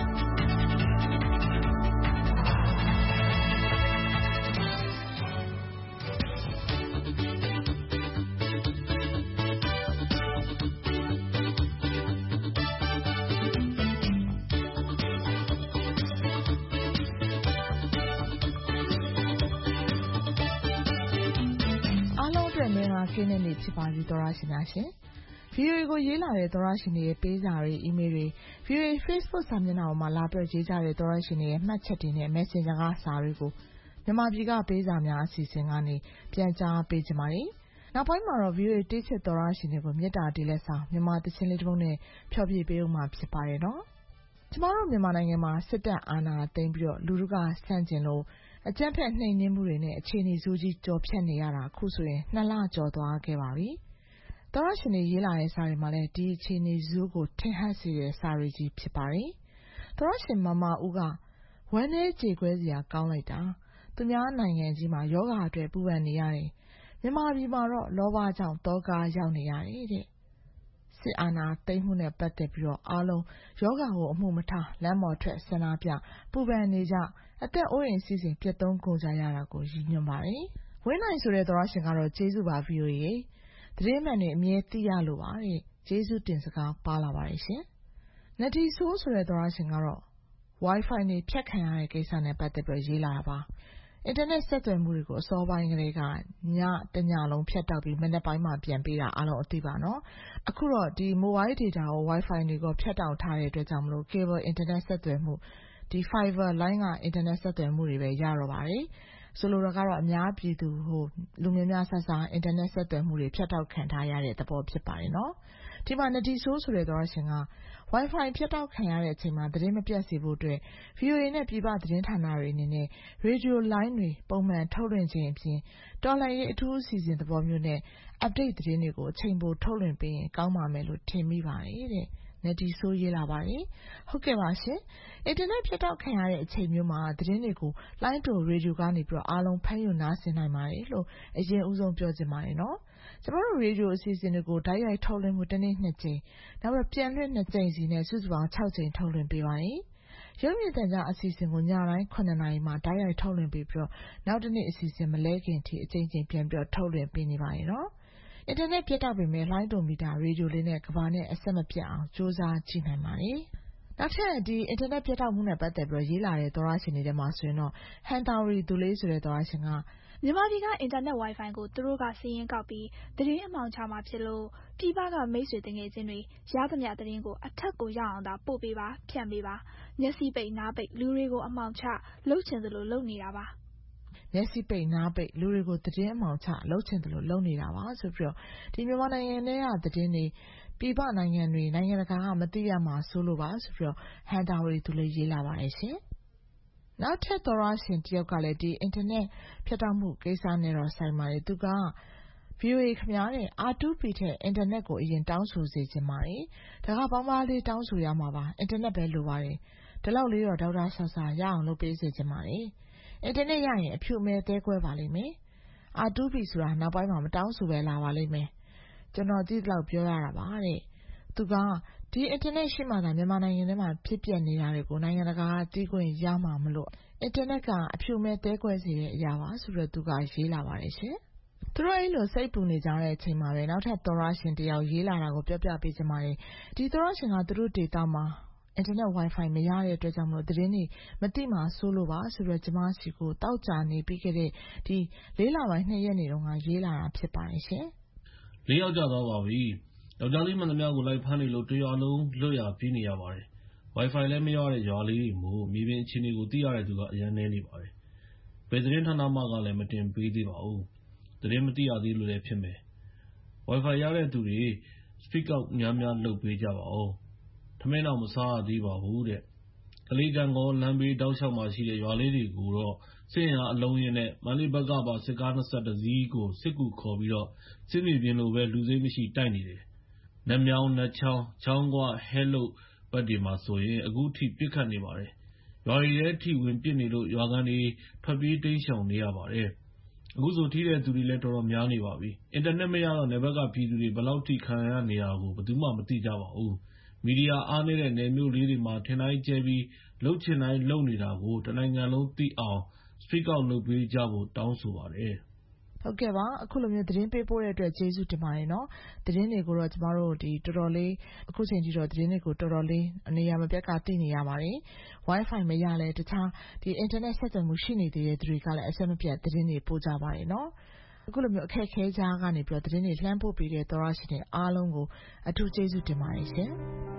ကင်းတဲ့နေ့ဖြစ်ပါစေသောတရှင်များရှင်။ VOA ကိုရေးလာတဲ့သောတရှင်တွေရဲ့ပေးစာတွေ email တွေ VOA Facebook စာမျက်နှာပေါ်မှာလာပြရေးကြတဲ့သောတရှင်တွေရဲ့မှတ်ချက်တွေနဲ့ Messenger ကစာတွေကိုမြန်မာပြည်ကပေးစာများအစီအစဉ်ကနေပြန်ကြားပေးကြပါမယ်။နောက်ပိုင်းမှာတော့ VOA တိကျသောတရှင်တွေကိုမေတ္တာတေးလက်ဆောင်မြန်မာသချင်းလေးတစ်ပုဒ်နဲ့ဖျော်ဖြေပေးဦးမှာဖြစ်ပါတယ်နော်။ကျမတို့မြန်မာနိုင်ငံမှာစစ်တပ်အာဏာသိမ်းပြီးတော့လူထုကဆန့်ကျင်လို့အကြမ်းဖက်နှိမ်နင်းမှုတွေနဲ့အခြေအနေဆိုးကြီးကြော်ဖြတ်နေရတာအခုဆိုရင်2လကျော်သွားခဲ့ပါပြီ။သောတရှင်တွေရေးလာတဲ့စာတွေမှာလည်းဒီအခြေအနေဆိုးကိုထင်ဟပ်စေတဲ့စာတွေကြီးဖြစ်ပါတယ်။သောတရှင်မမဦးကဝမ်းနဲ့ကြေကွဲစရာကောင်းလိုက်တာသူများနိုင်ငံကြီးမှာယောဂအတွက်ပူပန်နေရတယ်။မြန်မာပြည်မှာတော့လောဘကြောင့်တောကားရောက်နေရတယ်တဲ့။စစ်အာဏာသိမ်းမှုနဲ့ပတ်သက်ပြီးတော့အားလုံးယောဂကိုအမှုမထားလမ်းပေါ်ထွက်ဆန္ဒပြပူပန်နေကြအသက်အိုးအိမ်စီးစိမ်ပြတ်သုံးကုန်ကြရတာကိုရည်ညွှန်းပါတယ်။ဝင်းနိုင်ဆိုတဲ့သောတရှင်ကတော့ကျေးဇူးပါ VOA ရေသတင်းမှန်တွေအမြဲသိရလို့ပါတဲ့ကျေးဇူးတင်စကားပါလာပါတယ်ရှင်။နတီဆိုးဆိုတဲ့သောတရှင်ကတော့ Wi-Fi တွေဖြတ်ခံရတဲ့ကိစ္စနဲ့ပတ်သက်ပြီးရေးလာတာပါ။အင်တာနက်ဆက်သွယ်မှုတွေကိုအစောပိုင်းကလေးကညတညလုံးဖြတ်တောက်ပြီးမနေ့ပိုင်းမှာပြန်ပေးတာအားလုံးအသိပါနော်။အခုတော့ဒီ mobile data ကို Wi-Fi တွေကိုဖြတ်တောက်ထားတဲ့အတွက်ကြောင့်မလို့ cable အင်တာနက်ဆက်သွယ်မှုဒီ fiber line ကအင်တာနက်ဆက်သွယ်မှုတွေပဲရတော့ပါတယ်။ဆိုလိုတာကတော့အများပြည်သူလူများများဆဆအင်တာနက်ဆက်သွယ်မှုတွေဖြတ်တောက်ခံထားရတဲ့သဘောဖြစ်ပါတယ်နော်။ဒီမှာနတီဆိုးဆိုတဲ့သောတရှင်က Wi-Fi ဖြတ်တောက်ခံရတဲ့အချိန်မှာသတင်းမပြတ်စေဖို့အတွက် VOA နဲ့ပြည်ပသတင်းဌာနတွေအနေနဲ့ radio line တွေပုံမှန်ထုတ်လွှင့်ခြင်းအပြင်တော်လှန်ရေးအထူးအစီအစဉ်သဘောမျိုးနဲ့ update သတင်းတွေကိုအချိန်ပိုထုတ်လွှင့်ပေးရင်ကောင်းပါမယ်လို့ထင်မိပါတယ်တဲ့။နတီဆိုးရေးလာပါတယ်။ဟုတ်ကဲ့ပါရှင်။အင်တာနက်ဖြတ်တောက်ခံရတဲ့အချိန်မျိုးမှာသတင်းတွေကိုလိုင်းတိုရေဒီယိုကနေပြီးတော့အားလုံးဖမ်းယူနားဆင်နိုင်ပါတယ်လို့အရင်ဦးဆုံးပြောချင်ပါတယ်နော်။ကျမတို့ရေဒီယိုအစီအစဉ်တွေကိုဓာတ်ရိုက်ထုတ်လွှင့်မှုတစ်နေ့2ကြိမ်နောက်ပြီးပြန်လွှင့်2ကြိမ်စီနဲ့စုစုပေါင်း6ကြိမ်ထုတ်လွှင့်ပေးပါတယ်။ရုပ်မြင်သံကြားအစီအစဉ်ကိုညတိုင်း9နာရီမှာဓာတ်ရိုက်ထုတ်လွှင့်ပေးပြီးတော့နောက်တစ်နေ့အစီအစဉ်မလဲခင်ထိအချိန်ချင်းပြန်ပြီးတော့ထုတ်လွှင့်ပေးနေပါတယ်နော်။အင်တာနက်ပြတ်တောက်ပေမဲ့လိုင်းတိုမီတာရေဒီယိုလေးနဲ့ကဘာနဲ့အဆက်မပြတ်အောင်စူးစမ်းကြည့်နိုင်ပါတယ်။နောက်ထပ်ဒီအင်တာနက်ပြတ်တောက်မှုနဲ့ပတ်သက်ပြီးရေးလာတဲ့သောတရှင်တွေထဲမှာဆိုရင်တော့ဟန်တာရီသူလေးဆိုတဲ့သောတရှင်ကမြန်မာပြည်ကအင်တာနက် Wi-Fi ကိုသူတို့ကစီးရင်ကောက်ပြီးသတင်းအမှောင်ချမှာဖြစ်လို့ပြည်ပကမိတ်ဆွေတငယ်ချင်းတွေရသမျှသတင်းကိုအထက်ကိုရအောင်သာပို့ပေးပါဖြန့်ပေးပါမျက်စိပိတ်နားပိတ်လူတွေကိုအမှောင်ချလှုပ်ချင်သလိုလုပ်နေတာပါမျက်စိပိတ်နားပိတ်လူတွေကိုသတင်းအမှောင်ချလှုပ်ချင်သလိုလုပ်နေတာပါဆိုပြီးတော့ဒီမြန်မာနိုင်ငံထဲကသတင်းတွေပြည်ပနိုင်ငံတွေနိုင်ငံတကာကမသိရမှာဆိုလို့ပါဆိုပြီးတော့ဟန်တာရီသူလေးရေးလာပါတယ်ရှင်နောက်ထပ်သောတရှင်တယောက်ကလည်းဒီအင်တာနက်ဖြတ်တောက်မှုကိစ္စနဲ့တော့ဆိုင်ပါတယ်သူက VOA ခင်ဗျားတဲ့ R2P ထက်အင်တာနက်ကိုအရင်တောင်းဆိုစေချင်ပါတယ်ဒါကပေါင်းပါးလေးတောင်းဆိုရမှာပါအင်တာနက်ပဲလိုပါတယ်ဒီလောက်လေးတော့ဒေါက်တာဆာဆာရအောင်လုပ်ပေးစေချင်ပါတယ်အင်တာနက်ရရင်အဖြူအမဲသဲကွဲပါလိမ့်မယ် R2P ဆိုတာနောက်ပိုင်းမှာမတောင်းဆိုပဲလာပါလိမ့်မယ်ကျွန်တော်သိတော့ပြောရတာပါတဲ့သူကဒီအင်တာနက်ရှိမှသာမြန်မာနိုင်ငံထဲမှာဖြစ်ပျက်နေတာတွေကိုနိုင်ငံတကာကသိခွင့်ရမှာမလို့အင်တာနက်ကအဖြူမဲ့တဲကွဲစေတဲ့အရာပါဆိုတော့သူကရေးလာပါတယ်ရှင်သူတို့အဲ့လိုစိတ်ပူနေကြတဲ့အချိန်မှာပဲနောက်ထပ်သောရရှင်တယောက်ရေးလာတာကိုပြောပြပေးချင်ပါတယ်ဒီသောရရှင်ကသူတို့ဒေတာမှာအင်တာနက် Wi-Fi မရတဲ့အတွက်ကြောင့်မလို့သတင်းတွေမသိမှဆိုးလို့ပါဆိုတော့ကျမရှိကိုတောက်ကြနေပြီးခဲ့တဲ့ဒီ4လပိုင်း2ရက်နေတုန်းကရေးလာတာဖြစ်ပါတယ်ရှင် 4ယောက်ကြသွားပါပြီယောက်ျားလေးမှန်သမျှကိုလိုက်ဖမ်းနေလို့တရွာလုံးလွတ်ရာပြေးနေရပါတယ် Wi-Fi လည်းမရတဲ့ရွာလေးတွေမို့မြေပြင်အခြေအနေကိုသိရတဲ့သူကအရင်နေနေပါတယ်ဘယ်သတင်းဌာနမှကလည်းမတင်ပေးသေးပါဘူးသတင်းမသိရသေးလို့လည်းဖြစ်မယ် Wi-Fi ရတဲ့သူတွေ speak out များများလုပ်ပေးကြပါဦးထမင်းတော့မစားရသေးပါဘူးတဲ့ကလေးကံကောလမ်းဘေးတောက်လျှောက်မှာရှိတဲ့ရွာလေးတွေကိုတော့စစ်ရင်အလုံးရင်းနဲ့မန္တလေးဘက်ကပါစစ်ကား22စီးကိုစစ်ကူခေါ်ပြီးတော့စစ်မြေပြင်လိုပဲလူစိမ်းမရှိတိုက်နေတယ်နတ်မြောင်းနတ်ချောင်းချောင်းကွဟဲလို့ဘက်တွေမှာဆိုရင်အခုထိပြစ်ခတ်နေပါတယ်ရွာတွေထဲထိဝင်ပစ်နေလို့ရွာကန်တွေထွက်ပြေးတိမ်းရှောင်နေရပါတယ်အခုဆိုထိတဲ့သူတွေလည်းတော်တော်များနေပါပြီ။ အင်တာနက်မရတော့နယ်ဘက်ကပြည်သူတွေဘယ်လောက်ထိခံရနေတာကိုဘယ်သူမှမသိကြပါဘူး။ မီဒီယာအားနည်းတဲ့နယ်မြို့လေးတွေမှာထင်တိုင်းကျဲပြီးလုပ်ချင်တိုင်းလုပ်နေတာကိုတနိုင်ငံလုံးသိအောင် Speak Out လုပ်ပေးကြဖို့တောင်းဆိုပါတယ်။ဟုတ်ကဲ့ပါအခုလိုမျိုးသတင်းပေးပို့တဲ့အတွက်ကျေးဇူးတင်ပါတယ်နော်သတင်းတွေကိုတော့ကျမတို့တော်တော်လေးအခုချိန်ထိတော့သတင်းတွေကိုတော်တော်လေးနေရာမပြတ်ကသိနေရပါတယ် Wi-Fi မရလဲတခြားအင်တာနက်ဆက်သွယ်မှုရှိနေသေးတဲ့သူတွေကလည်းအဆက်မပြတ်သတင်းတွေပို့ကြပါတယ်နော်အခုလိုမျိုးအခက်ခဲကြားကနေပြီးတော့သတင်းတွေလှမ်းပို့ပေးတဲ့သောရရှင်တွေအားလုံးကိုအထူးကျေးဇူးတင်ပါတယ်ရှင်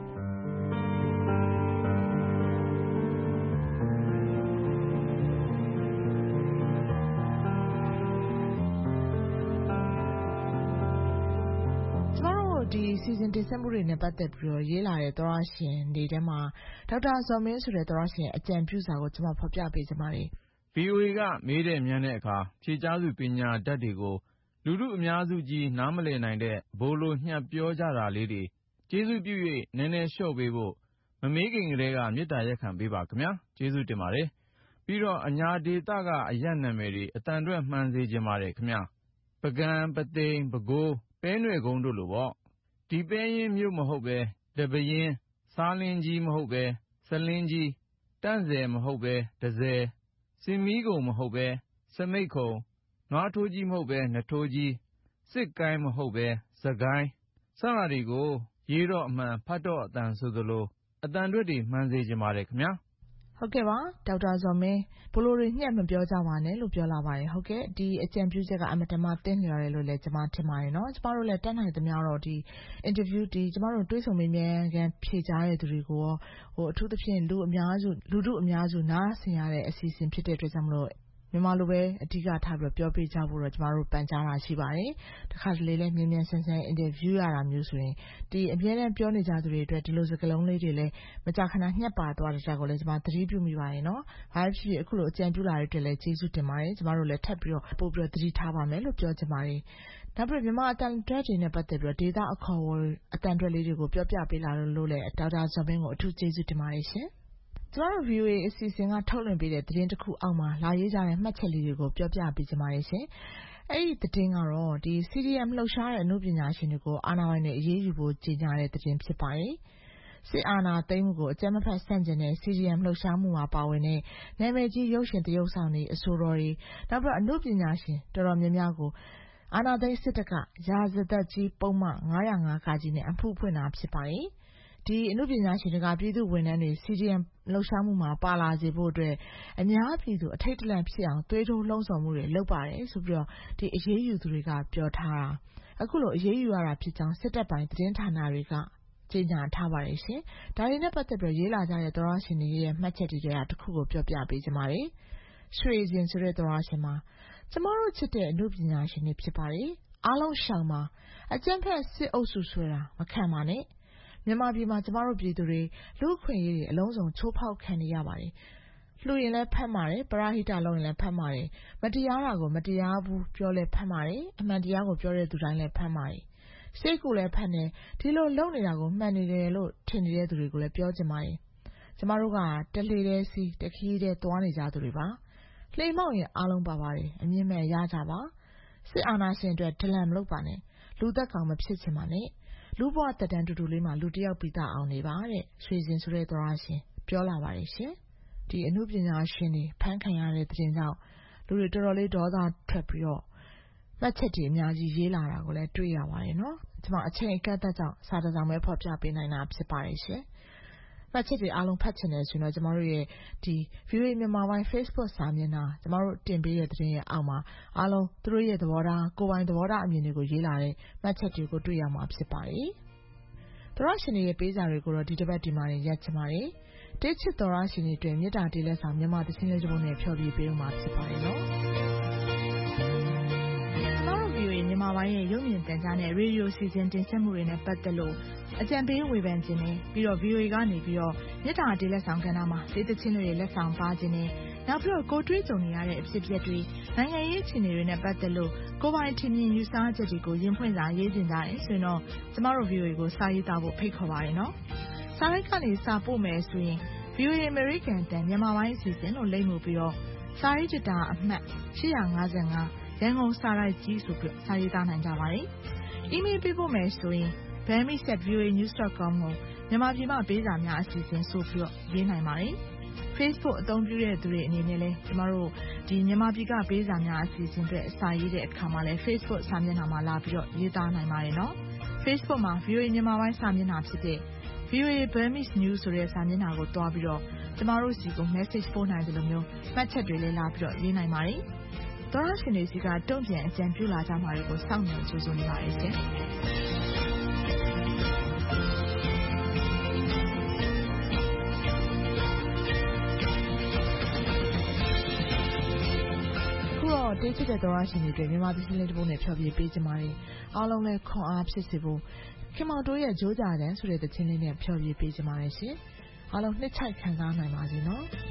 ဒီစီစဉ်တင်ဆက်မှုတွေနဲ့ပတ်သက်ပြီးတော့ရေးလာတဲ့သောရရှင်တွေထဲမှာဒေါက်တာဇော်မင်းဆိုတဲ့သောရရှင်ရဲ့အကြံပြုစာကိုကျွန်မဖော်ပြပေးချင်ပါတယ် VOA ကမေးတဲ့မြန်းတဲ့အခါဖြေကြားစုပညာတတ်တွေကိုလူထုအများစုကြီးနားမလည်နိုင်တဲ့ဘိုးလိုညှပ်ပြောကြတာလေးတွေကျေးဇူးပြု၍နည်းနည်းလျှော့ပေးဖို့မမေးခင်ကတည်းကမေတ္တာရက်ခံပေးပါခင်ဗျာကျေးဇူးတင်ပါတယ်ပြီးတော့အညာဒေသကအရက်နာမည်တွေအတန်အတွက်မှန်စေခြင်းပါတယ်ခင်ဗျာပကံပသိမ်ပဲခူးပဲနွယ်ကုန်းတို့လိုပေါ့ဒီပဲရင်မြို့မဟုတ်ပဲလက်ပရင်စားလင်းကြီးမဟုတ်ပဲစလင်းကြီးတန့်စဲမဟုတ်ပဲတစဲစင်မီးကုံမဟုတ်ပဲစမိတ်ခုံနွားထိုးကြီးမဟုတ်ပဲနထိုးကြီးစစ်ကိုင်းမဟုတ်ပဲစကိုင်းစတာတွေကိုရေးတော့အမှန်ဖတ်တော့အတန်ဆိုသလိုအတန်အတွက်တွေမှန်စေခြင်းပါတယ်ခင်ဗျာဟုတ်ကဲ့ပါဒေါက်တာဇော်မင်းဘလိုတွေညှက်မပြောကြပါနဲ့လို့ပြောလာပါတယ်ဟုတ်ကဲ့ဒီအကြံပြုချက်ကအမတမတင်းလျော်တယ်လို့လည်းကျွန်မထင်ပါတယ်နော်ကျွန်မတို့လည်းတတ်နိုင်သမျှတော့ဒီ interview ဒီကျွန်မတို့တွေးဆုံမေးမြန်းခန်းဖြေကြားတဲ့သူတွေကိုအထူးသဖြင့်လူထုအများစုနားဆင်ရတဲ့အစီအစဉ်ဖြစ်တဲ့အတွက်ကြောင့်မလို့မြန်မာလိုပဲအဓိကထားပြီးပြောပြကြဖို့တော့ကျွန်တော်တို့ပန်ကြားတာရှိပါတယ်တခါတလေလည်းမြန်မြန်ဆန်ဆန် interview ရတာမျိုးဆိုရင်ဒီအမြဲတမ်းပြောနေကြသူတွေအတွက်ဒီလိုစကားလုံးလေးတွေလည်းမကြာခဏညှက်ပါသွားတဲ့ကြောင့်ကိုလည်းကျွန်မသတိပြုမိပါတယ်နော်ဘာဖြစ်ဖြစ်အခုလိုအကြံပြုလာတဲ့အတွက်လည်းကျေးဇူးတင်ပါတယ်ကျွန်တော်တို့လည်းထပ်ပြီးတော့ပို့ပြီးတော့သတိထားပါမယ်လို့ပြောချင်ပါတယ်နောက်ပြီးမြန်မာအတန်တွဲတွေနဲ့ပတ်သက်ပြီးတော့ဒေတာအခေါ်အတန်တွဲလေးတွေကိုပြောပြပေးလာလို့လည်းဒေါက်တာဇော်မင်းကိုအထူးကျေးဇူးတင်ပါတယ်ရှင်ကျွန်တော်တို့ VOA အစီအစဉ်ကထုတ်လွှင့်ပေးတဲ့သတင်းတစ်ခုအောက်မှာလာရေးကြတဲ့မှတ်ချက်လေးတွေကိုပြောပြပေးကြပါရစေ။အဲ့ဒီသတင်းကတော့ဒီ CDM လှုပ်ရှားတဲ့အမှုပညာရှင်တွေကိုအာဏာပိုင်တွေအရေးယူဖို့ကြေညာတဲ့သတင်းဖြစ်ပါတယ်။စစ်အာဏာသိမ်းမှုကိုအကြမ်းမဖက်ဆန့်ကျင်တဲ့ CDM လှုပ်ရှားမှုမှာပါဝင်တဲ့နာမည်ကြီးရုပ်ရှင်သရုပ်ဆောင်တွေအဆိုတော်တွေနောက်ပြီးအမှုပညာရှင်တော်တော်များများကိုအာဏာသိမ်းစစ်တပ်ကရာဇသက်ကြီးပုံမှန်905 ကကြီးနဲ့အမှုဖွင့်တာဖြစ်ပါတယ်။ဒီအမှုပညာရှင်တွေကပြည်သူဝန်ထမ်းတွေ CDM လှုပ်ရှားမှုမှာပါလာစေဖို့အတွက်အများပြည်သူအထိတ်တလန့်ဖြစ်အောင်သွေးထိုးလှုံ့ဆော်မှုတွေလုပ်ပါတယ်ဆိုပြီးတော့ဒီအရေးယူသူတွေကပြောထားတာအခုလိုအရေးယူရတာဖြစ်ကြောင်းစစ်တပ်ပိုင်းသတင်းဌာနတွေကကြေညာထားပါတယ်ရှင်ဒါတွေနဲ့ပတ်သက်ပြီးရေးလာကြတဲ့သောရရှင်တွေရဲ့မှတ်ချက်တွေကတစ်ခုကိုပြောပြပေးကြပါမယ်ရွှေစင်ဆိုတဲ့သောရရှင်မှာကျမတို့ချစ်တဲ့အမှုပညာရှင်တွေဖြစ်ပါတယ်အားလုံးရှောင်ပါအကြမ်းဖက်စစ်အုပ်စုဆိုတာမခံပါနဲ့မြန်မာပြည်မှာကျမတို့ပြည်သူတွေလူ့အခွင့်အရေးတွေအလုံးစုံချိုးဖောက်ခံနေရပါတယ်။လူရင်လည်းဖမ်းပါတယ်ပရဟိတလုံးရင်လည်းဖမ်းပါတယ်မတရားတာကိုမတရားဘူးပြောလဲဖမ်းပါတယ်အမှန်တရားကိုပြောတဲ့သူတိုင်းလည်းဖမ်းပါတယ်စိတ်ကိုလည်းဖမ်းတယ်ဒီလိုလုပ်နေတာကိုမှန်နေတယ်လို့ထင်နေတဲ့သူတွေကိုလည်းပြောချင်ပါတယ်။ကျမတို့ကတလှေတဲ့စီတခီးတဲ့သွားနေကြသူတွေပါ။လှေမောက်ရင်အားလုံးပါပါတယ်အမြင့်မဲ့ရကြပါစစ်အာဏာရှင်အတွက်ဒလန်မလုပ်ပါနဲ့လူသက်ကောင်မဖြစ်ချင်ပါနဲ့လူဘဝတက်တန်းတူတူလေးမှာလူတယောက်ပြီးသားအောင်နေပါတဲ့ရွှေစင်ဆိုတဲ့သောရရှင်ပြောလာပါတယ်ရှင်ဒီအမှုပညာရှင်တွေဖမ်းခံရတဲ့သတင်းကြောင့်လူတွေတော်တော်လေးဒေါသထွက်ပြီးတော့မှတ်ချက်တွေအများကြီးရေးလာတာကိုလည်းတွေ့ရပါတယ်နော်ကျွန်မအချိန်အကန့်အသတ်ကြောင့်စာတစောင်ပဲဖော်ပြပေးနိုင်တာဖြစ်ပါတယ်ရှင်မှတ်ချက်တွေအားလုံးဖတ်ချင်တယ်ဆိုတော့ကျွန်တော်တို့ရဲ့ဒီ VOA မြန်မာပိုင်း Facebook စာမျက်နှာကျွန်တော်တို့တင်ပေးတဲ့သတင်းရဲ့အောက်မှာအားလုံးသူတို့ရဲ့သဘောထားကိုယ်ပိုင်သဘောထားအမြင်တွေကိုရေးလာတဲ့မှတ်ချက်တွေကိုတွေ့ရမှာဖြစ်ပါတယ်။သောရရှင်တွေရဲ့ပေးစာတွေကိုတော့ဒီတစ်ပတ်ဒီမှာရက်ချင်ပါတယ်။တိတ်ချစ်သောရရှင်တွေအတွက်မေတ္တာတေးလက်ဆောင်မြန်မာသချင်းလေးတစ်ပုဒ်နဲ့ဖျော်ဖြေပေးဦးမှာဖြစ်ပါတယ်နော်။ကျွန်တော်တို့ VOA မြန်မာပိုင်းရဲ့ရုပ်မြင်သံကြားနဲ့ရေဒီယိုစီစဉ်တင်ဆက်မှုတွေနဲ့ပတ်သက်လို့အကြံပေးဝေဖန်ခြင်းနဲ့ပြီးတော့ VOA ကနေပြီးတော့မေတ္တာတေးလက်ဆောင်ကဏ္ဍမှာဒေသချင်းတွေလက်ဆောင်ပါခြင်းနဲ့နောက်ပြီးတော့ကိုတွေးကြုံနေရတဲ့အဖြစ်အပျက်တွေနိုင်ငံရေးအခြေအနေတွေနဲ့ပတ်သက်လို့ကိုယ်ပိုင်ထင်မြင်ယူဆချက်တွေကိုရင်းဖွင့်စာရေးတင်ကြတယ်ဆိုရင်တော့ကျမတို့ VOA ကိုစာရေးသားဖို့ဖိတ်ခေါ်ပါတယ်နော်။စာရိုက်ကနေစာပို့မယ်ဆိုရင် VOA American တန်မြန်မာပိုင်းအစီအစဉ်လို့လိမ့်မှုပြီးတော့စာရေးကြတာအမှတ်855 ရန်ကုန်စာရိုက်ကြီးဆိုပြီးစာရေးသားနိုင်ကြပါတယ်။ email ပေးဖို့မယ်ဆိုရင် burmese@voanews.com ကိုမြန်မာပြည်မှာပေးစာများအစီအစဉ်ဆိုပြီးရေးနိုင်ပါတယ်။ Facebook အသုံးပြုတဲ့သူတွေအနေနဲ့လည်းကျမတို့ဒီမြန်မာပြည်ကပေးစာများအစီအစဉ်တွေအစာရေးတဲ့အခါမှာလည်း Facebook စာမျက်နှာမှာလာပြီးတော့ရေးသားနိုင်ပါတယ်နော်။ Facebook မှာ VOA မြန်မာပိုင်းစာမျက်နှာဖြစ်တဲ့ VOA Burmese News ဆိုတဲ့စာမျက်နှာကိုတွားပြီးတော့ကျမတို့စီကို message ပို့နိုင်တယ်လို့မျိုးမှတ်ချက်တွေလည်းလာပြီးတော့ရေးနိုင်ပါတယ်။သောရရှင်တွေစီကတုံ့ပြန်အကြံပြုလာကြမှာတွေကိုစောင့်မျှော်ကြိုးစားနေပါတယ်ရှင်။တေးချစ်တဲ့သောရရှင်တွေမြန်မာပြည်လေးတစ်ပုဒ်နဲ့ဖျော်ဖြေပေးကြပါမယ်။အားလုံးလည်းခွန်အားဖြစ်စေဖို့ခင်မောင်တို့ရဲ့ဂျိုးကြတဲ့ဆိုတဲ့သချင်းလေးနဲ့ဖျော်ဖြေပေးကြပါမယ်ရှင်။အားလုံးနှစ်ချိုက်ခံစားနိုင်ပါစေနော်။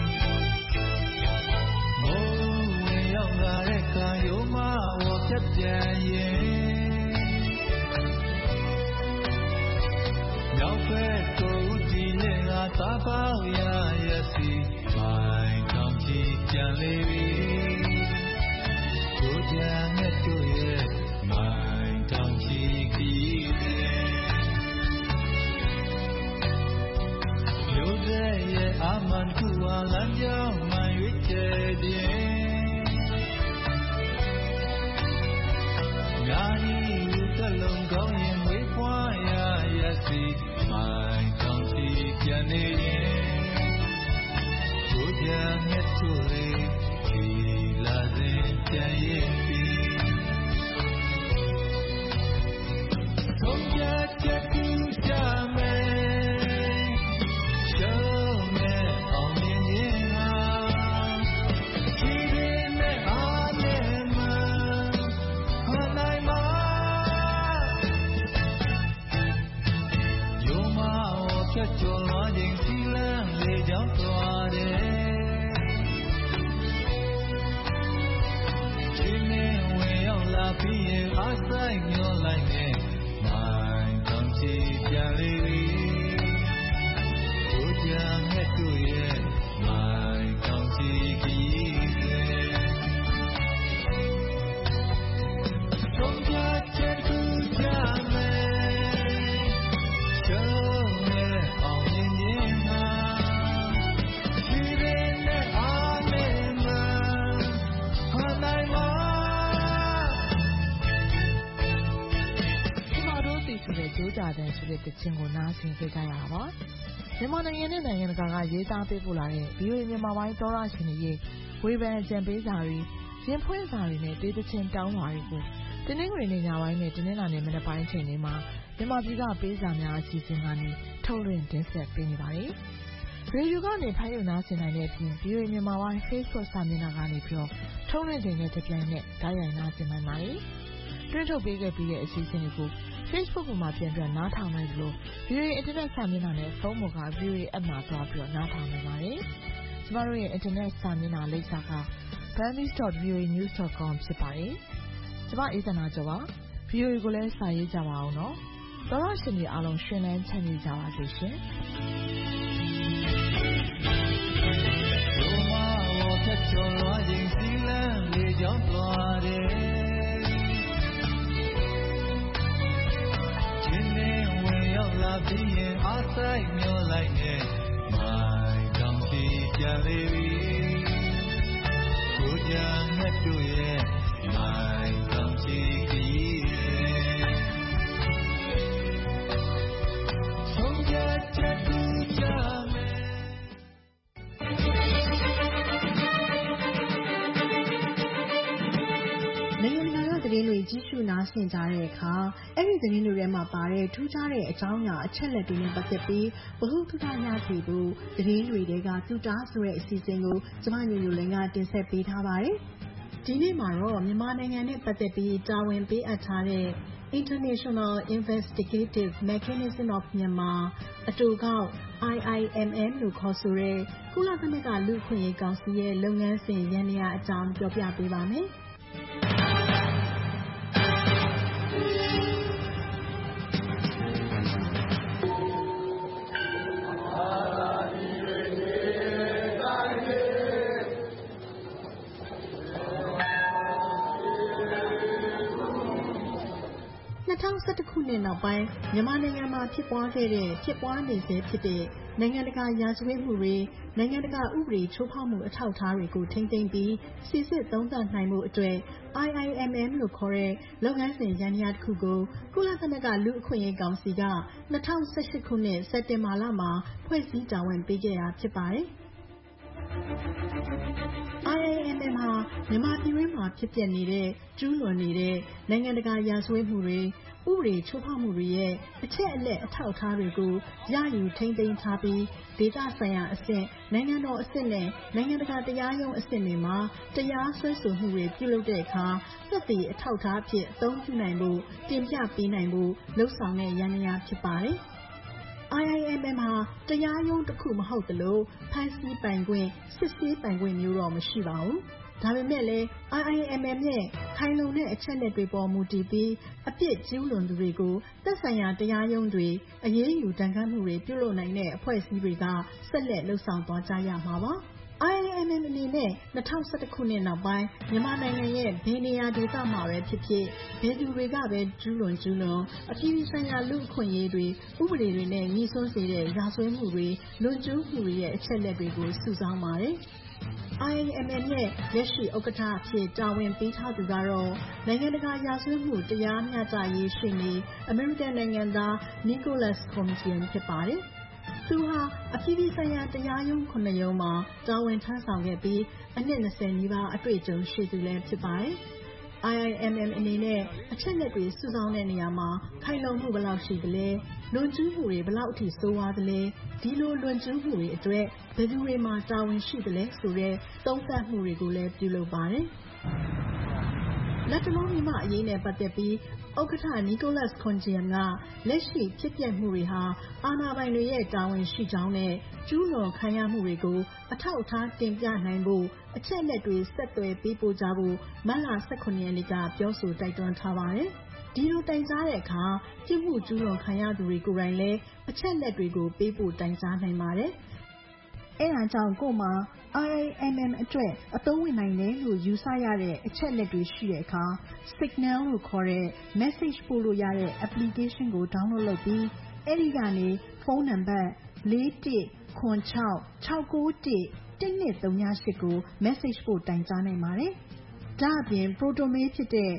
မိုးဝင်ရောက်လာတဲ့ခါရိုးမဝါဖြတ်ပြန်ရင်ရောက်ဖက်ကိုကြည့်နေငါသာပေါရရစီမိုင်းကောင်းချီပြန်လေပြီကိုကြံနဲ့တို့ရဲ့မိုင်းတောင်ချီခီးမျိုးစေ့ရဲ့အမှန်ကူအားလမ်းကြောင်းမှရွေးချယ်ခြင်းငါဤသလုံးကောင်းရင်မွေးဖွားရရစီမိုင်းတောင်ချီပြန်နေရင်ကိုကြံနဲ့တို့ရဲ့လာစဉ်ပြန်ရင်ပြီးသုံးချက်ကူကြမယ်ရှုံးမဲ့အောင်မြင်ခြင်းဟာဒီနဲ့အားနဲ့မှဟန်နိုင်မှာယုံမဖြတ်ကျော်လွှားခြင်းစီလန်းလေးကြောင့်သွားတယ်ပြီးရင်အားဆိုင်မျောလိုက်နဲ့မိုင်းတောင်ချီပြန်လေပြီကိုကြံနဲ့တို့ရဲ့မိုင်းတောင်ချီကြီးသုံးချက်ကူကြမယ်ရှုံးမဲ့အောင်မြင်ခြင်းဟာဒီနဲ့အားနဲ့မှဟန်နိုင်မှာဂျိုးကြတဲ့ဆိုတဲ့တခြင်းကိုနားဆင်ကြကြရတာပါမြန်မာနိုင်ငံနဲ့နိုင်ငံတကာကရေးသားပေးပို့လာတဲ့ VOA မြန်မာပိုင်းသောရရှင်တွေရဲ့ဝေဖန်အကြံပေးစာတွေရင်ဖွင့်စာတွေနဲ့တေးသချင်းတောင်းပါတွေကိုတင်းနှင်းတွေနဲ့ညပိုင်းနဲ့တင်းနှင်းလာနဲ့မနက်ပိုင်းချိန်တွေမှာမြန်မာပြည်ကပေးစာများအစီအစဉ်ကနေထုတ်လွှင့်တင်ဆက်ပေးနေပါတယ်ရေဒီယိုကနေဖိုင်ယူနားဆင်နိုင်တဲ့အပြင် VOA မြန်မာပိုင်း Facebook စာမျက်နှာကနေပြီးတော့ထုတ်လွှင့်ချိန်နဲ့တပြိုင်နက်ဓာတ်ရိုက်နားဆင်နိုင်ပါတယ်တွင်းထုတ်ပေးခဲ့ပြီးတဲ့အစီအစဉ်တွေကိုFacebook ပေါ်မှာပြန်နားထောင်နိုင်သလို VOA Internet စာမျက်နှာနဲ့ဖုန်းပေါ်က VOA App မှာသွားပြီးနားထောင်နိုင်ပါတယ်။ကျမတို့ရဲ့ Internet စာမျက်နှာလိပ်စာက burmese.voanews.com ဖြစ်ပါတယ်။ကျမအေးသနာကျော်ပါ။ VOA ကိုလည်းစာရေးကြပါအောင်နော်။သောရရှင်တွေအားလုံးရှင်လန်းချမ်းမြေ့ကြပါစေရှင်။ရိုးမဝါဖြတ်ကျော်လွှားခြင်းစီလန်းလေးကြောင့်သွားတယ်လာပြီးရင်အားဆိုင်မျောလိုက်နဲ့မိုင်းတောင်ချီပြန်လေပြီကိုကြံနဲ့တို့ရဲ့မိုင်းတောင်ချီကြီးဆုံးဖြတ်ချက်ကူကြမယ်သတင်းတွေကြီးစုနားဆင်ကြတဲ့အခါအဲ့ဒီသတင်းတွေထဲမှာပါတဲ့ထူးခြားတဲ့အကြောင်းအရာအချက်လက်တွေနဲ့ပတ်သက်ပြီးဗဟုသုတရစေဖို့သတင်းတွေတဲကသူတားဆိုတဲ့အစီအစဉ်ကိုကျမညိုညိုလင်းကတင်ဆက်ပေးထားပါတယ်။ဒီနေ့မှာတော့မြန်မာနိုင်ငံနဲ့ပတ်သက်ပြီးတာဝန်ပေးအပ်ထားတဲ့ International Investigative Mechanism of Myanmar အတူကောက် IIMM လို့ခေါ်ဆိုတဲ့ကုလသမဂ္ဂလူ့အခွင့်အရေးကောင်စီရဲ့လုပ်ငန်းစဉ်ယန္တရားအကြောင်းပြောပြပေးပါမယ်။ 2011 ခုနှစ်နောက်ပိုင်းမြန်မာနိုင်ငံမှာဖြစ်ပွားနေဆဲဖြစ်တဲ့နိုင်ငံတကာရာဇဝတ်မှုတွေနိုင်ငံတကာဥပဒေချိုးဖောက်မှုအထောက်အထားတွေကိုထိန်းသိမ်းပြီးစိစစ်သုံးသပ်နိုင်မှုအတွက် IIMM လို့ခေါ်တဲ့လုပ်ငန်းစဉ်ယန္တရားတစ်ခုကိုကုလသမဂ္ဂလူ့အခွင့်အရေးကောင်စီက2018ခုနှစ်စက်တင်ဘာလမှာဖွဲ့စည်းတာဝန်ပေးခဲ့တာဖြစ်ပါတယ်။ IIMM ဟာမြန်မာပြည်တွင်းမှာဖြစ်ပျက်နေတဲ့ကျူးလွန်နေတဲ့နိုင်ငံတကာရာဇဝတ်မှုတွေဥပဒေချိုးဖောက်မှုတွေရဲ့အချက်အလက်အထောက်အထားတွေကိုရယူထိန်းသိမ်းထားပြီးဒေသဆိုင်ရာအဆင့်နိုင်ငံတော်အဆင့်နဲ့နိုင်ငံတကာတရားရုံးအဆင့်တွေမှာတရားစွဲဆိုမှုတွေပြုလုပ်တဲ့အခါသက်သေအထောက်အထားအဖြစ်အသုံးပြုနိုင်ဖို့တင်ပြပေးနိုင်ဖို့လှုံ့ဆော်တဲ့ယန္တရားဖြစ်ပါတယ်။ IIMM ဟာတရားရုံးတစ်ခုမဟုတ်သလိုဖမ်းဆီးပိုင်ခွင့်စစ်ဆေးပိုင်ခွင့်မျိုးတော့မရှိပါဘူး။ဒါပေမဲ့လည်း IIMM ရဲ့ခိုင်လုံတဲ့အချက်အလက်တွေပေါ်မူတည်ပြီးအပြစ်ကျူးလွန်သူတွေကိုသက်ဆိုင်ရာတရားရုံးတွေအရေးယူဒဏ်ခတ်မှုတွေပြုလုပ်နိုင်တဲ့အဖွဲ့အစည်းတွေကဆက်လက်လှုပ်ဆောင်သွားကြရမှာပါ။ IIMM အနေနဲ့2011ခုနှစ်နောက်ပိုင်းမြန်မာနိုင်ငံရဲ့ဘယ်နေရာဒေသမှာပဲဖြစ်ဖြစ်ဘယ်သူတွေကပဲကျူးလွန်အပြည်ပြည်ဆိုင်ရာလူ့အခွင့်အရေးတွေဥပဒေတွေနဲ့ညှိစွန်းစေတဲ့ရာဇဝတ်မှုတွေလွန်ကျူးမှုတွေရဲ့အချက်အလက်တွေကိုစုဆောင်းပါတယ်။ IIMM ရဲ့လက်ရှိဥက္ကဋ္ဌအဖြစ်တာဝန်ပေးထားသူကတော့နိုင်ငံတကာရာဇဝတ်မှုတရားမျှတရေးရှေ့နေအမေရိကန်နိုင်ငံသား Nicholas Koumjian ဖြစ်ပါတယ်။သူဟာအပြည်ပြည်ဆိုင်ရာတရားရုံး9ရုံးမှာတာဝန်ထမ်းဆောင်ခဲ့ပြီးအနှစ်20နီးပါးအတွေ့အကြုံရှိသူလည်းဖြစ်ပါတယ်။ IIMM အနေနဲ့အချက်လက်တွေစုဆောင်းတဲ့နေရာမှာခိုင်လုံမှုဘယ်လောက်ရှိသလဲလွန်ကျူးမှုတွေဘယ်လောက်အထိဆိုးဝါးသလဲဒီလိုလွန်ကျူးမှုတွေအတွက်ဘယ်သူတွေမှာတာဝန်ရှိသလဲဆိုတဲ့သုံးသပ်မှုတွေကိုလည်းပြုလုပ်ပါတယ်။လက်တလုံးမြန်မာအရေးနဲ့ပတ်သက်ပြီးဥက္ကဋ္ဌ Nicholas Koumjian ကလက်ရှိဖြစ်ပျက်မှုတွေဟာအာဏာပိုင်တွေရဲ့တာဝန်ရှိကြောင်းနဲ့ကျူးလွန်ခံရမှုတွေကိုအထောက်အထားတင်ပြနိုင်ဖို့အချက်အလက်တွေဆက်သွယ်ပေးပို့ကြဖို့မတ်လ18ရက်နေ့ကပြောဆိုတိုက်တွန်းထားပါတယ်။ဒီလိုတိုင်ကြားတဲ့အခါပြစ်မှုကျူးလွန်ခံရသူတွေကိုယ်တိုင်လည်းအချက်အလက်တွေကိုပေးပို့တိုင်ကြားနိုင်ပါတယ်။အဲဒါကြောင့်ကို့မှာ IIMM အတွက်အသုံးဝင်နိုင်တယ်လို့ယူဆရတဲ့အချက်အလက်တွေရှိတဲ့အခါ Signal လို့ခေါ်တဲ့ message ပို့လို့ရတဲ့ application ကို download လုပ်ပြီးအဲဒီကနေဖုန်းနံပါတ်4176691108ကို message ပို့တိုင်ကြားနိုင်ပါတယ်။ဒါ့အပြင် Protonmail ဖြစ်တဲ့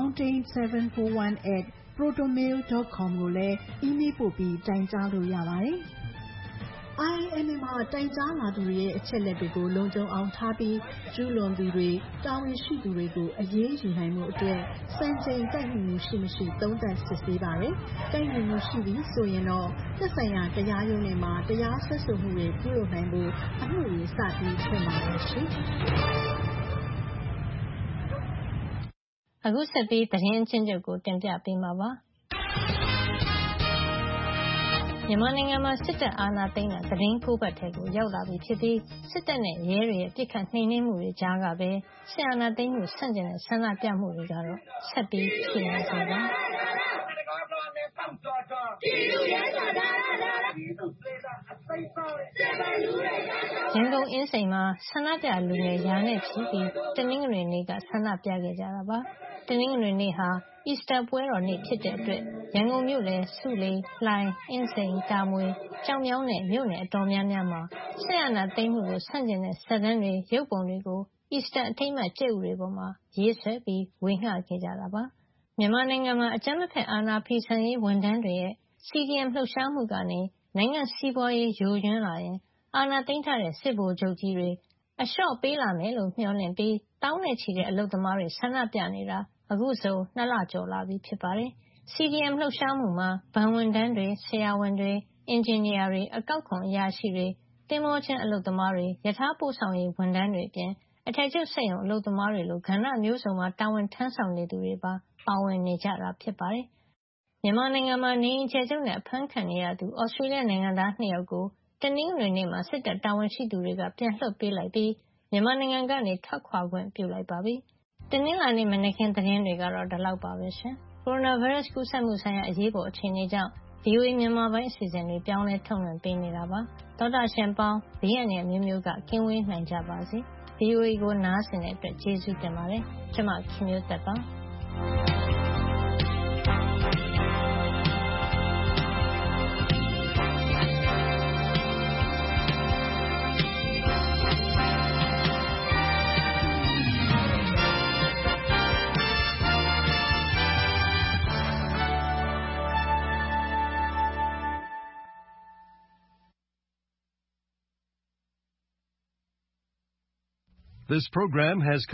mountain741@protonmail.com ကိုလည်း email ပို့ပြီးတိုင်ကြားလို့ရပါတယ်။ IIMM မှာတိုင်ကြားလာသူတွေရဲ့အချက်အလက်တွေကိုလုံခြုံအောင်ထားပြီးကျူးလွန်သူတွေတာဝန်ရှိသူတွေကိုအရေးယူနိုင်မှုအတွက်စံချိန်ကိုက်ညီမှုရှိမရှိသုံးသပ်စစ်ဆေးပါတယ်။ကိုက်ညီမှုရှိပြီဆိုရင်တော့သက်ဆိုင်ရာတရားရုံးတွေမှာတရားစွဲဆိုမှုတွေပြုလုပ်နိုင်ဖို့အမှုတွေစပြီးဖွင့်ပါတယ်ရှင်။အခုဆက်ပြီးသတင်းအချင်းချုပ်ကိုတင်ပြပေးမှာပါ။မြန်မာနိုင်ငံမှာစစ်တပ်အာဏာသိမ်းတာသတင်း9ပတ်ထဲကိုရောက်လာပြီဖြစ်ပြီးစစ်တပ်နဲ့ရဲတွေရဲ့ပစ်ခတ်နှိမ်နင်းမှုတွေကြားကပဲစစ်အာဏာသိမ်းမှုဆန့်ကျင်တဲ့ဆန္ဒပြမှုတွေကတော့ဆက်ပြီးရှိနေဆဲပါ။ရန်ကုန်အင်းစိန်မှာဆန္ဒပြလူငယ်ရာနဲ့ချီပြီးတနင်္ဂနွေနေ့ကဆန္ဒပြခဲ့ကြတာပါ။တနင်္ဂနွေနေ့ဟာအီစတာပွဲတော်နေ့ဖြစ်တဲ့အတွက်ရန်ကုန်မြို့လယ်ဆူလေလှိုင်အင်းစိန်တာမွေကြောင်မြောင်းနဲ့မြို့နယ်အတော်များများမှာစစ်အာဏာသိမ်းမှုကိုဆန့်ကျင်တဲ့စာတန်းတွေရုပ်ပုံတွေကိုအီစတာအထိမ်းအမှတ်ကြက်ဥတွေပေါ်မှာရေးဆွဲပြီးဝေငှခဲ့ကြတာပါ။မြန်မာနိုင်ငံမှာအကြမ်းမဖက်အာဏာဖီဆန်ရေးဝန်ထမ်းတွေရဲ့ CDM လှုပ်ရှားမှုကနေနိုင်ငံစီးပွားရေးယိုယွင်းလာရင်အာဏာသိမ်းထားတဲ့စစ်ဗိုလ်ချုပ်ကြီးတွေအလျှော့ပေးလာမယ်လို့မျှော်လင့်ပြီးတောင်းနဲ့ချီတဲ့အလုပ်သမားတွေဆန္ဒပြနေတာအခုဆို2လကျော်လာပြီဖြစ်ပါတယ်။ CDM လှုပ်ရှားမှုမှာဘဏ်ဝန်ထမ်းတွေဆရာဝန်တွေအင်ဂျင်နီယာတွေအကောက်ခွန်အရာရှိတွေသင်္ဘောချင်းအလုပ်သမားတွေယထာပို့ဆောင်ရေးဝန်ထမ်းတွေအပြင်အထည်ချုပ်စက်ရုံအလုပ်သမားတွေလိုကဏ္ဍမျိုးစုံမှာတာဝန်ထမ်းဆောင်နေသူတွေပါပါဝင်နေကြတာဖြစ်ပါတယ်။မြန်မာနိုင်ငံမှာနေအိမ်ကျယ်ချုပ်နဲ့အဖမ်းခံနေရသူဩစတြေးလျနိုင်ငံသား2ယောက်ကိုတနင်္ဂနွေနေ့မှာစစ်တပ်တာဝန်ရှိသူတွေကပြန်လွှတ်ပေးလိုက်ပြီးမြန်မာနိုင်ငံကနေထွက်ခွာခွင့်ပြုလိုက်ပါပြီ။တနင်္လာနေ့မနက်ခင်းသတင်းတွေကတော့ဒီလောက်ပါပဲရှင်။ကိုရိုနာဗိုင်းရပ်စ်ကူးစက်မှုဆိုင်ရာအရေးပေါ်အခြေအနေကြောင့် VOA မြန်မာပိုင်းအစီအစဉ်တွေပြောင်းလဲထုတ်လွှင့်ပေးနေတာပါ။သောတာရှင်ပေါင်းဘေးအန္တရာယ်မျိုးမျိုးကကင်းဝေးနိုင်ကြပါစေ။ VOA ကိုနားဆင်တဲ့အတွက်ကျေးဇူးတင်ပါတယ်။ကျွန်မခင်မျိုးသက်ပါ။ This program has